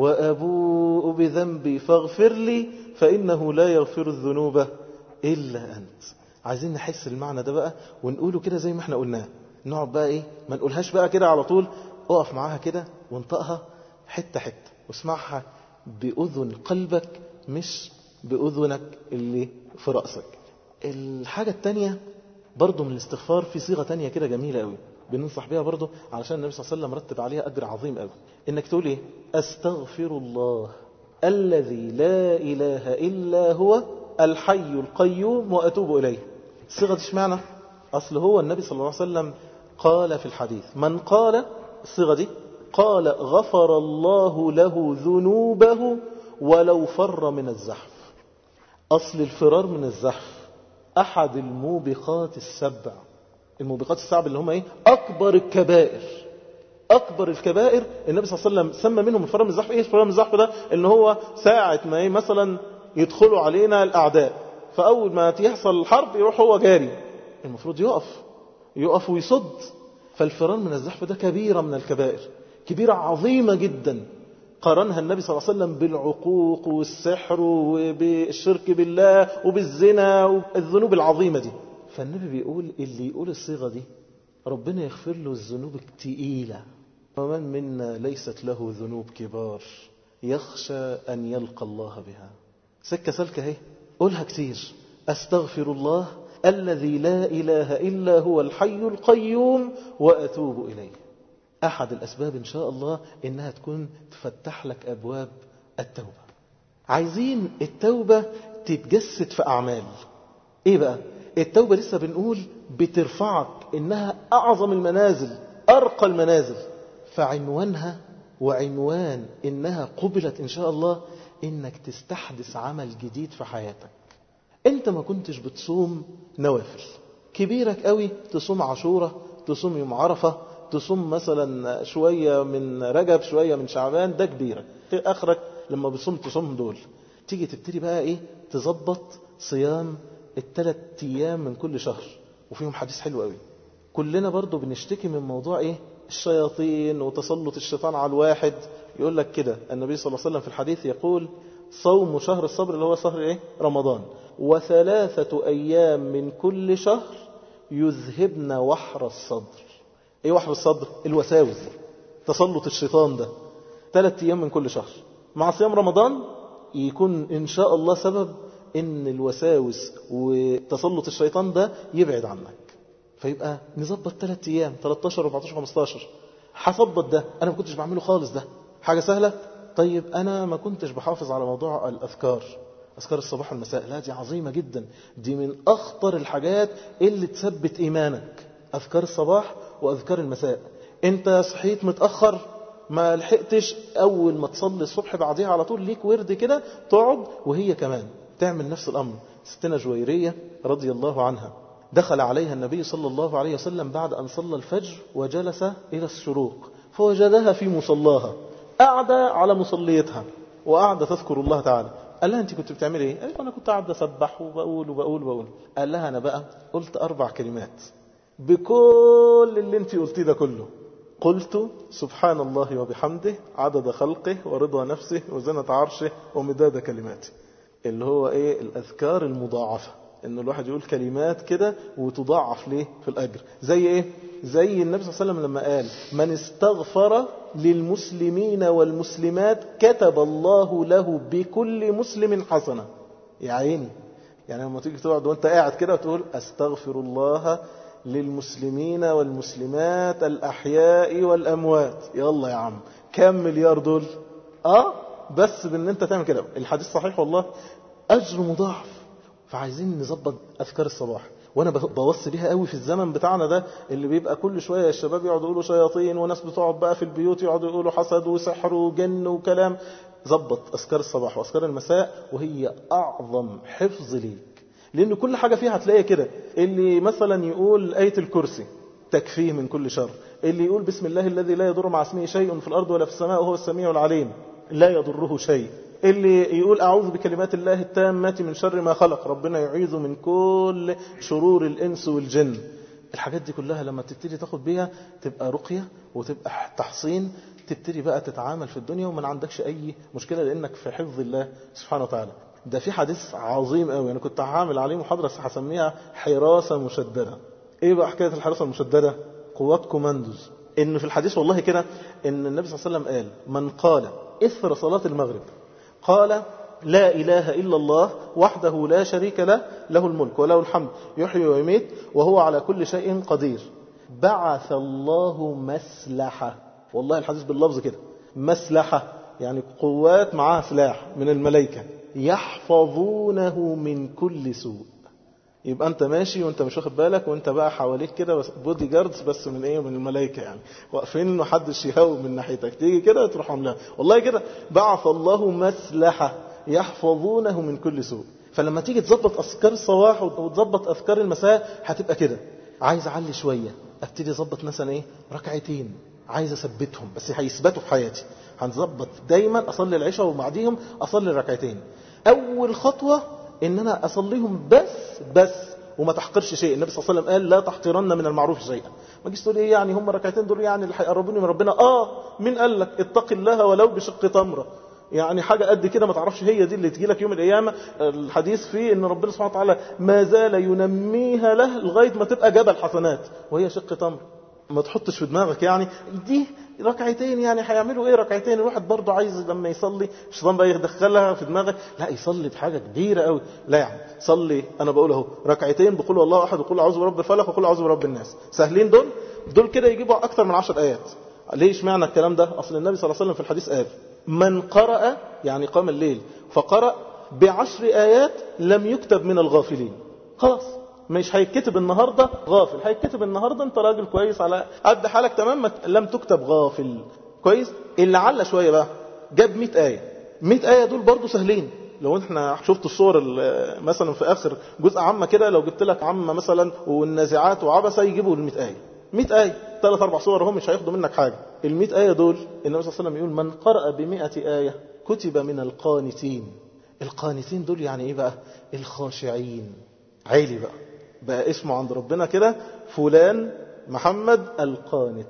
وابوء بذنبي فاغفر لي فانه لا يغفر الذنوب الا انت. عايزين نحس المعنى ده بقى ونقوله كده زي ما احنا قلناه. نقعد بقى ايه ما نقولهاش بقى كده على طول. اقف معاها كده وانطقها حتة حتة واسمعها بأذن قلبك مش بأذنك اللي في رأسك. الحاجة التانية برضو من الاستغفار في صيغة تانية كده جميلة قوي بننصح بيها برضو علشان النبي صلى الله عليه وسلم رتب عليها أجر عظيم قوي. انك تقول ايه استغفر الله الذي لا إله إلا هو الحي القيوم وأتوب إليه. الصيغة دي اشمعنى أصل هو النبي صلى الله عليه وسلم قال في الحديث من قال الصيغة دي قال غفر الله له ذنوبه ولو فر من الزحف. أصل الفرار من الزحف أحد الموبقات السبع. الموبقات السبع اللي هم إيه أكبر الكبائر. أكبر الكبائر النبي صلى الله عليه وسلم سمى منهم الفرار من الزحف. إيه الفرار من الزحف ده إن هو ساعة ما إيه مثلا يدخلوا علينا الأعداء فأول ما يحصل الحرب يروح هو جاري المفروض يقف يقف ويصد. فالفرار من الزحف ده كبيرة من الكبائر كبيرة عظيمة جدا قارنها النبي صلى الله عليه وسلم بالعقوق والسحر وبالشرك بالله وبالزنا والذنوب العظيمة دي. فالنبي بيقول اللي يقول الصيغة دي ربنا يغفر له الذنوب التقيلة. ومن منا ليست له ذنوب كبار يخشى أن يلقى الله بها. سكة سلكة هي قولها كتير. أستغفر الله الذي لا إله إلا هو الحي القيوم وأتوب إليه. أحد الأسباب إن شاء الله إنها تكون تفتح لك أبواب التوبة. عايزين التوبة تتجسد في أعمال. إيه بقى التوبة لسه بنقول بترفعك إنها أعظم المنازل أرقى المنازل. فعنوانها وعنوان إنها قبلت إن شاء الله إنك تستحدث عمل جديد في حياتك. أنت ما كنتش بتصوم نوافل كبيرك قوي تصوم عاشوراء تصوم يوم عرفة تصوم مثلا شوية من رجب شوية من شعبان ده كبيرك. آخرك لما بتصوم تصوم دول تيجي تبتدي بقى إيه تظبط صيام الثلاث أيام من كل شهر. وفيهم حديث حلو قوي. كلنا برضو بنشتكي من موضوع إيه الشياطين وتسلط الشيطان على الواحد. يقول لك كده النبي صلى الله عليه وسلم في الحديث يقول صوم شهر الصبر اللي هو شهر إيه رمضان وثلاثة أيام من كل شهر يذهبن وحر الصدر. إيه وحر الصدر الوساوس تسلط الشيطان ده. ثلاثة أيام من كل شهر مع صيام رمضان يكون إن شاء الله سبب إن الوساوس وتسلط الشيطان ده يبعد عنك. فيبقى نظبط ثلاثة أيام ثلاثة عشر أربعة عشر خمسة عشر هظبط ده. أنا ما كنتش بعمله خالص ده حاجة سهلة. طيب أنا ما كنتش بحافظ على موضوع الأذكار أذكار الصباح والمساء. لا دي عظيمة جدا دي من أخطر الحاجات اللي تثبت إيمانك. أذكار الصباح وأذكار المساء. أنت صحيت متأخر ما لحقتش أول ما تصلي الصبح بعدها على طول ليك ورد كده تقعد وهي كمان تعمل نفس الأمر. ستنا جويرية رضي الله عنها دخل عليها النبي صلى الله عليه وسلم بعد أن صلى الفجر وجلس إلى الشروق فوجدها في مصلاها قاعدة على مصليتها وقاعدة تذكر الله تعالى. قال لها أنت كنت بتعمل إيه؟ قال أنا كنت قاعدة أسبح وبقول وبقول وبقول. قال لها أنا بقى قلت أربع كلمات بكل اللي أنت قلتيه ده كله. قلت سبحان الله وبحمده عدد خلقه ورضا نفسه وزنة عرشه ومداد كلماته، اللي هو إيه؟ الأذكار المضاعفة، إن الواحد يقول كلمات كده وتضاعف ليه في الأجر. زي إيه؟ زي النبي صلى الله عليه وسلم لما قال من استغفر للمسلمين والمسلمات كتب الله له بكل مسلم حسنة. يا عيني، يعني لما تيجي تقعد وانت قاعد كده وتقول استغفر الله للمسلمين والمسلمات الأحياء والأموات، يلا يا عم كم مليار دول؟ اه بس بان انت تعمل كده. الحديث صحيح والله، أجر مضاعف. فعايزين نظبط أذكار الصباح، وانا بوصي بيها قوي في الزمن بتاعنا ده اللي بيبقى كل شوية الشباب يقعدوا يقولوا شياطين وناس بتقعد بقى في البيوت يقعدوا يقولوا حسد وسحر وجن وكلام. ظبط أذكار الصباح وأذكار المساء، وهي أعظم حفظ ليك، لأن كل حاجة فيها هتلاقيها كده. اللي مثلا يقول آية الكرسي تكفيه من كل شر، اللي يقول بسم الله الذي لا يضر مع اسمه شيء في الأرض ولا في السماء وهو السميع العليم لا يضره شيء، اللي يقول أعوذ بكلمات الله التامة من شر ما خلق، ربنا يعيذ من كل شرور الإنس والجن. الحاجات دي كلها لما تبتدي تاخد بيها تبقى رقية وتبقى تحصين، تبتدي بقى تتعامل في الدنيا وما عندكش أي مشكلة لأنك في حفظ الله سبحانه وتعالى. ده في حديث عظيم قوي، أنا كنت هعمل عليه محاضرة هسميها حراسة مشددة. إيه بقى حكاية الحراسة المشددة؟ قوات كوماندوز. إن في الحديث والله كده إن النبي صلى الله عليه وسلم قال من قال إثر صلاة المغرب قال لا إله إلا الله وحده لا شريك له له الملك وله الحمد يحيي ويميت وهو على كل شيء قدير بعث الله مسلحة. والله الحديث باللفظ كده، مسلحة يعني قوات معها سلاح من الملائكة يحفظونه من كل سوء. يبقى انت ماشي وانت مش واخد بالك وانت بقى حواليك كده بودي جاردز بس من ايه؟ من الملائكه، يعني واقفين محدش يهوب من ناحيتك، تيجي كده تروح عاملها. والله كده بعث الله مسلحه يحفظونه من كل سوء. فلما تيجي تظبط اذكار الصباح وتظبط اذكار المساء هتبقى كده. عايز اعلي شويه، ابتدي اظبط مثلا ايه؟ ركعتين عايز اثبتهم بس هيثبتوا في حياتي. هنظبط دايما اصلي العشاء وبعديهم اصلي الركعتين. اول خطوه ان انا اصليهم بس بس وما تحقرش شيء. النبي صلى الله عليه وسلم قال لا تحقرن من المعروف شيئا. ما تجيش تقول ايه يعني هم الركعتين دول يعني اللي هيقربوني من ربنا؟ اه مين قال لك؟ اتق الله ولو بشق تمره، يعني حاجه قد كده ما تعرفش هي دي اللي تجي لك يوم القيامه. الحديث فيه ان ربنا سبحانه وتعالى ما زال ينميها له لغايه ما تبقى جبل حسنات وهي شق تمر. ما تحطش في دماغك يعني دي ركعتين يعني هيعملوا ايه ركعتين. الواحد برضه عايز لما يصلي الشيطان بقى يدخلها في دماغك، لا يصلي بحاجه كبيره قوي. لا يعني صلي، انا بقول اهو ركعتين بقول والله احد وقول اعوذ برب الفلق وقول اعوذ برب الناس، سهلين دول. دول كده يجيبوا اكتر من عشر ايات. ليش معنى الكلام ده؟ اصل النبي صلى الله عليه وسلم في الحديث قال من قرأ يعني قام الليل فقرأ بعشر ايات لم يكتب من الغافلين. خلاص مش هيتكتب النهاردة غافل، هيتكتب النهاردة انت راجل كويس على قد حالك تمام، لم تكتب غافل. كويس. اللي علّى شوية بقى جاب مئة آية. مئة آية دول برضو سهلين. لو احنا شفت الصور مثلا في اخر جزء عامة كده، لو جبت لك عامة مثلا والنازعات وعبسة يجيبوا المئة آية. مئة آية ثلاث اربع صور هم مش هياخدوا منك حاجة. المئة آية دول النبي صلى الله عليه وسلم يقول من قرأ بمئة آية كتب من القانتين. القانتين دول يعني ايه بقى؟ الخاشعين. عيلي بقى بقى اسمه عند ربنا كده فلان محمد القانت،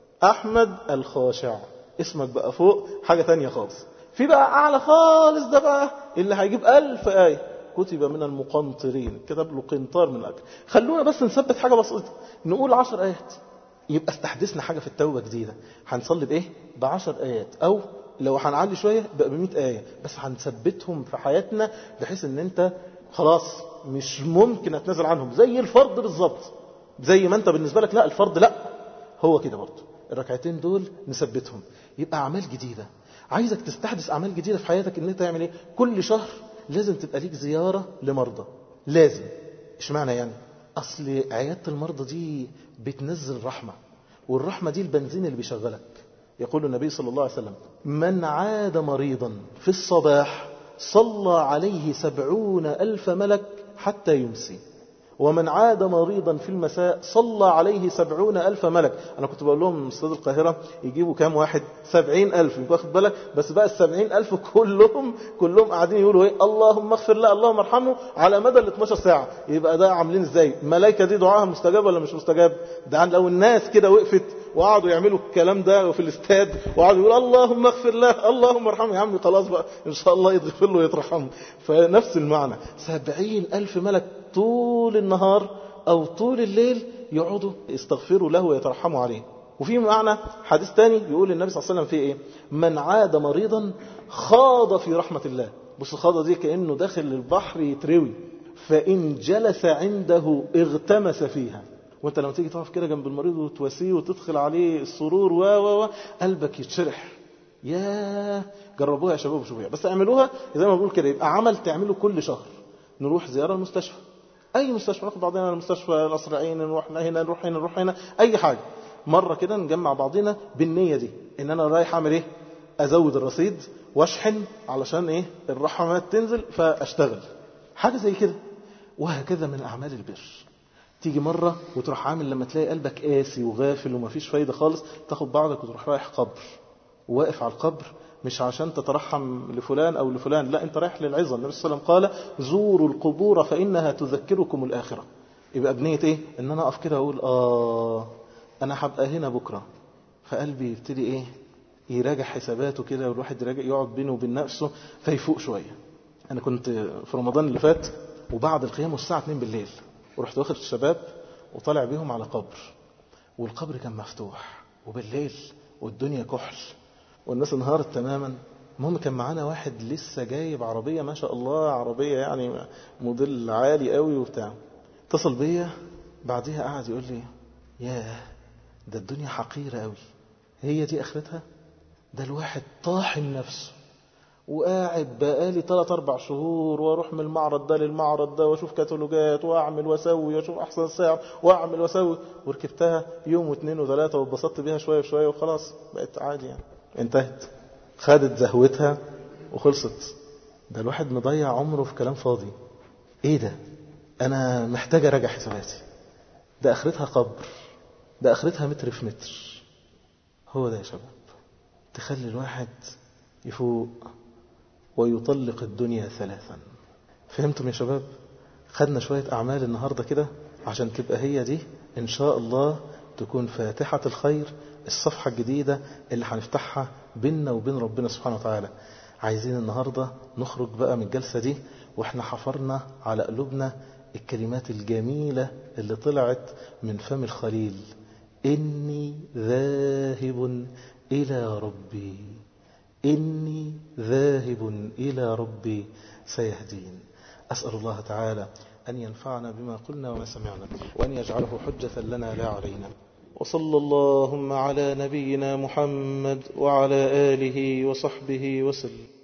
أحمد الخاشع. اسمك بقى فوق حاجة تانية خالص. في بقى أعلى خالص ده بقى اللي هيجيب ألف آية كتب من المقنطرين، كتب له قنطار من الأجر. خلونا بس نثبت حاجة بسيطة، نقول عشر آيات يبقى استحدثنا حاجة في التوبة جديدة. هنصلي بإيه؟ بعشر آيات، أو لو هنعلي شوية بقى بمئة آية، بس هنثبتهم في حياتنا بحيث ان انت خلاص مش ممكن اتنازل عنهم. زي الفرض بالظبط، زي ما انت بالنسبة لك لا الفرض لا، هو كده برضه الركعتين دول نثبتهم. يبقى اعمال جديدة. عايزك تستحدث اعمال جديدة في حياتك. ان انت تعمل ايه؟ كل شهر لازم تبقى ليك زيارة لمرضى. لازم. اشمعنى يعني؟ اصل عيادة المرضى دي بتنزل رحمة، والرحمة دي البنزين اللي بيشغلك. يقول النبي صلى الله عليه وسلم من عاد مريضا في الصباح صلى عليه سبعون ألف ملك حتى يمسي، ومن عاد مريضا في المساء صلى عليه سبعون ألف ملك. أنا كنت بقول لهم استاد القاهرة يجيبوا كام واحد؟ سبعين ألف. واخد بالك؟ بس بقى السبعين ألف كلهم كلهم قاعدين يقولوا ايه؟ اللهم اغفر له اللهم ارحمه على مدى ال اتناشر ساعة. يبقى ده عاملين ازاي؟ ملائكة دي دعاها مستجاب ولا مش مستجاب؟ ده لو الناس كده وقفت وقعدوا يعملوا الكلام ده في الاستاد وقعدوا يقولوا اللهم اغفر له اللهم ارحمه، يا عمي خلاص بقى ان شاء الله يتغفر له ويترحمه. فنفس المعنى، سبعين ألف ملك طول النهار أو طول الليل يقعدوا يستغفروا له ويترحموا عليه. وفي معنى حديث تاني يقول النبي صلى الله عليه وسلم فيه ايه؟ من عاد مريضا خاض في رحمة الله. بص خاض دي كأنه داخل البحر يتروي، فإن جلس عنده اغتمس فيها. وانت لما تيجي تقف كده جنب المريض وتواسيه وتدخل عليه السرور و و و قلبك يتشرح. يا جربوها يا شباب وشوفوها، بس اعملوها زي ما بقول كده، يبقى عمل تعمله كل شهر. نروح زيارة المستشفى، اي مستشفى، ناخد بعضنا المستشفى القصر العيني، نروح هنا نروح هنا نروح هنا، اي حاجة مرة كده نجمع بعضنا بالنية دي، ان انا رايح اعمل ايه؟ ازود الرصيد واشحن علشان ايه؟ الرحمات تنزل فاشتغل، حاجة زي كده. وهكذا من اعمال البر. تيجي مرة وتروح عامل لما تلاقي قلبك قاسي وغافل ومفيش فايدة خالص، تاخد بعضك وتروح رايح قبر، واقف على القبر مش عشان تترحم لفلان أو لفلان، لا، انت رايح للعظة. النبي صلى الله عليه وسلم قال زوروا القبور فإنها تذكركم الآخرة. يبقى بنية ايه؟ ان انا اقف كده اقول اه انا هبقى هنا بكرة، فقلبي يبتدي ايه؟ يراجع حساباته كده، والواحد يراجع يقعد بينه وبين نفسه فيفوق شوية. انا كنت في رمضان اللي فات وبعد القيام والساعة اتنين بالليل، ورحت واخد الشباب وطالع بيهم على قبر، والقبر كان مفتوح وبالليل والدنيا كحل والناس انهارت تماما. المهم كان معانا واحد لسه جايب عربية ما شاء الله، عربية يعني موديل عالي قوي وبتاع، اتصل بيا بعدها قاعد يقول لي ياه ده الدنيا حقيرة قوي، هي دي اخرتها؟ ده الواحد طاحن نفسه وقاعد بقالي ثلاث أربع شهور واروح من المعرض ده للمعرض ده واشوف كتالوجات واعمل واسوي واشوف احسن سعر واعمل واسوي، وركبتها يوم واثنين وثلاثة واتبسطت بيها شوية شوية وخلاص بقت عادي يعني انتهت، خدت زهوتها وخلصت. ده الواحد مضيع عمره في كلام فاضي. ايه ده؟ انا محتاج اراجع حساباتي. ده اخرتها قبر، ده اخرتها متر في متر. هو ده يا شباب تخلي الواحد يفوق ويطلق الدنيا ثلاثا. فهمتم يا شباب؟ خدنا شوية أعمال النهاردة كده عشان تبقى هي دي إن شاء الله تكون فاتحة الخير، الصفحة الجديدة اللي هنفتحها بيننا وبين ربنا سبحانه وتعالى. عايزين النهاردة نخرج بقى من الجلسة دي وإحنا حفرنا على قلوبنا الكلمات الجميلة اللي طلعت من فم الخليل: إني ذاهب إلى ربي، إني ذاهب إلى ربي سيهدين. أسأل الله تعالى أن ينفعنا بما قلنا وما سمعنا، وأن يجعله حجة لنا لا علينا. وصلى اللهم على نبينا محمد وعلى آله وصحبه وسلم.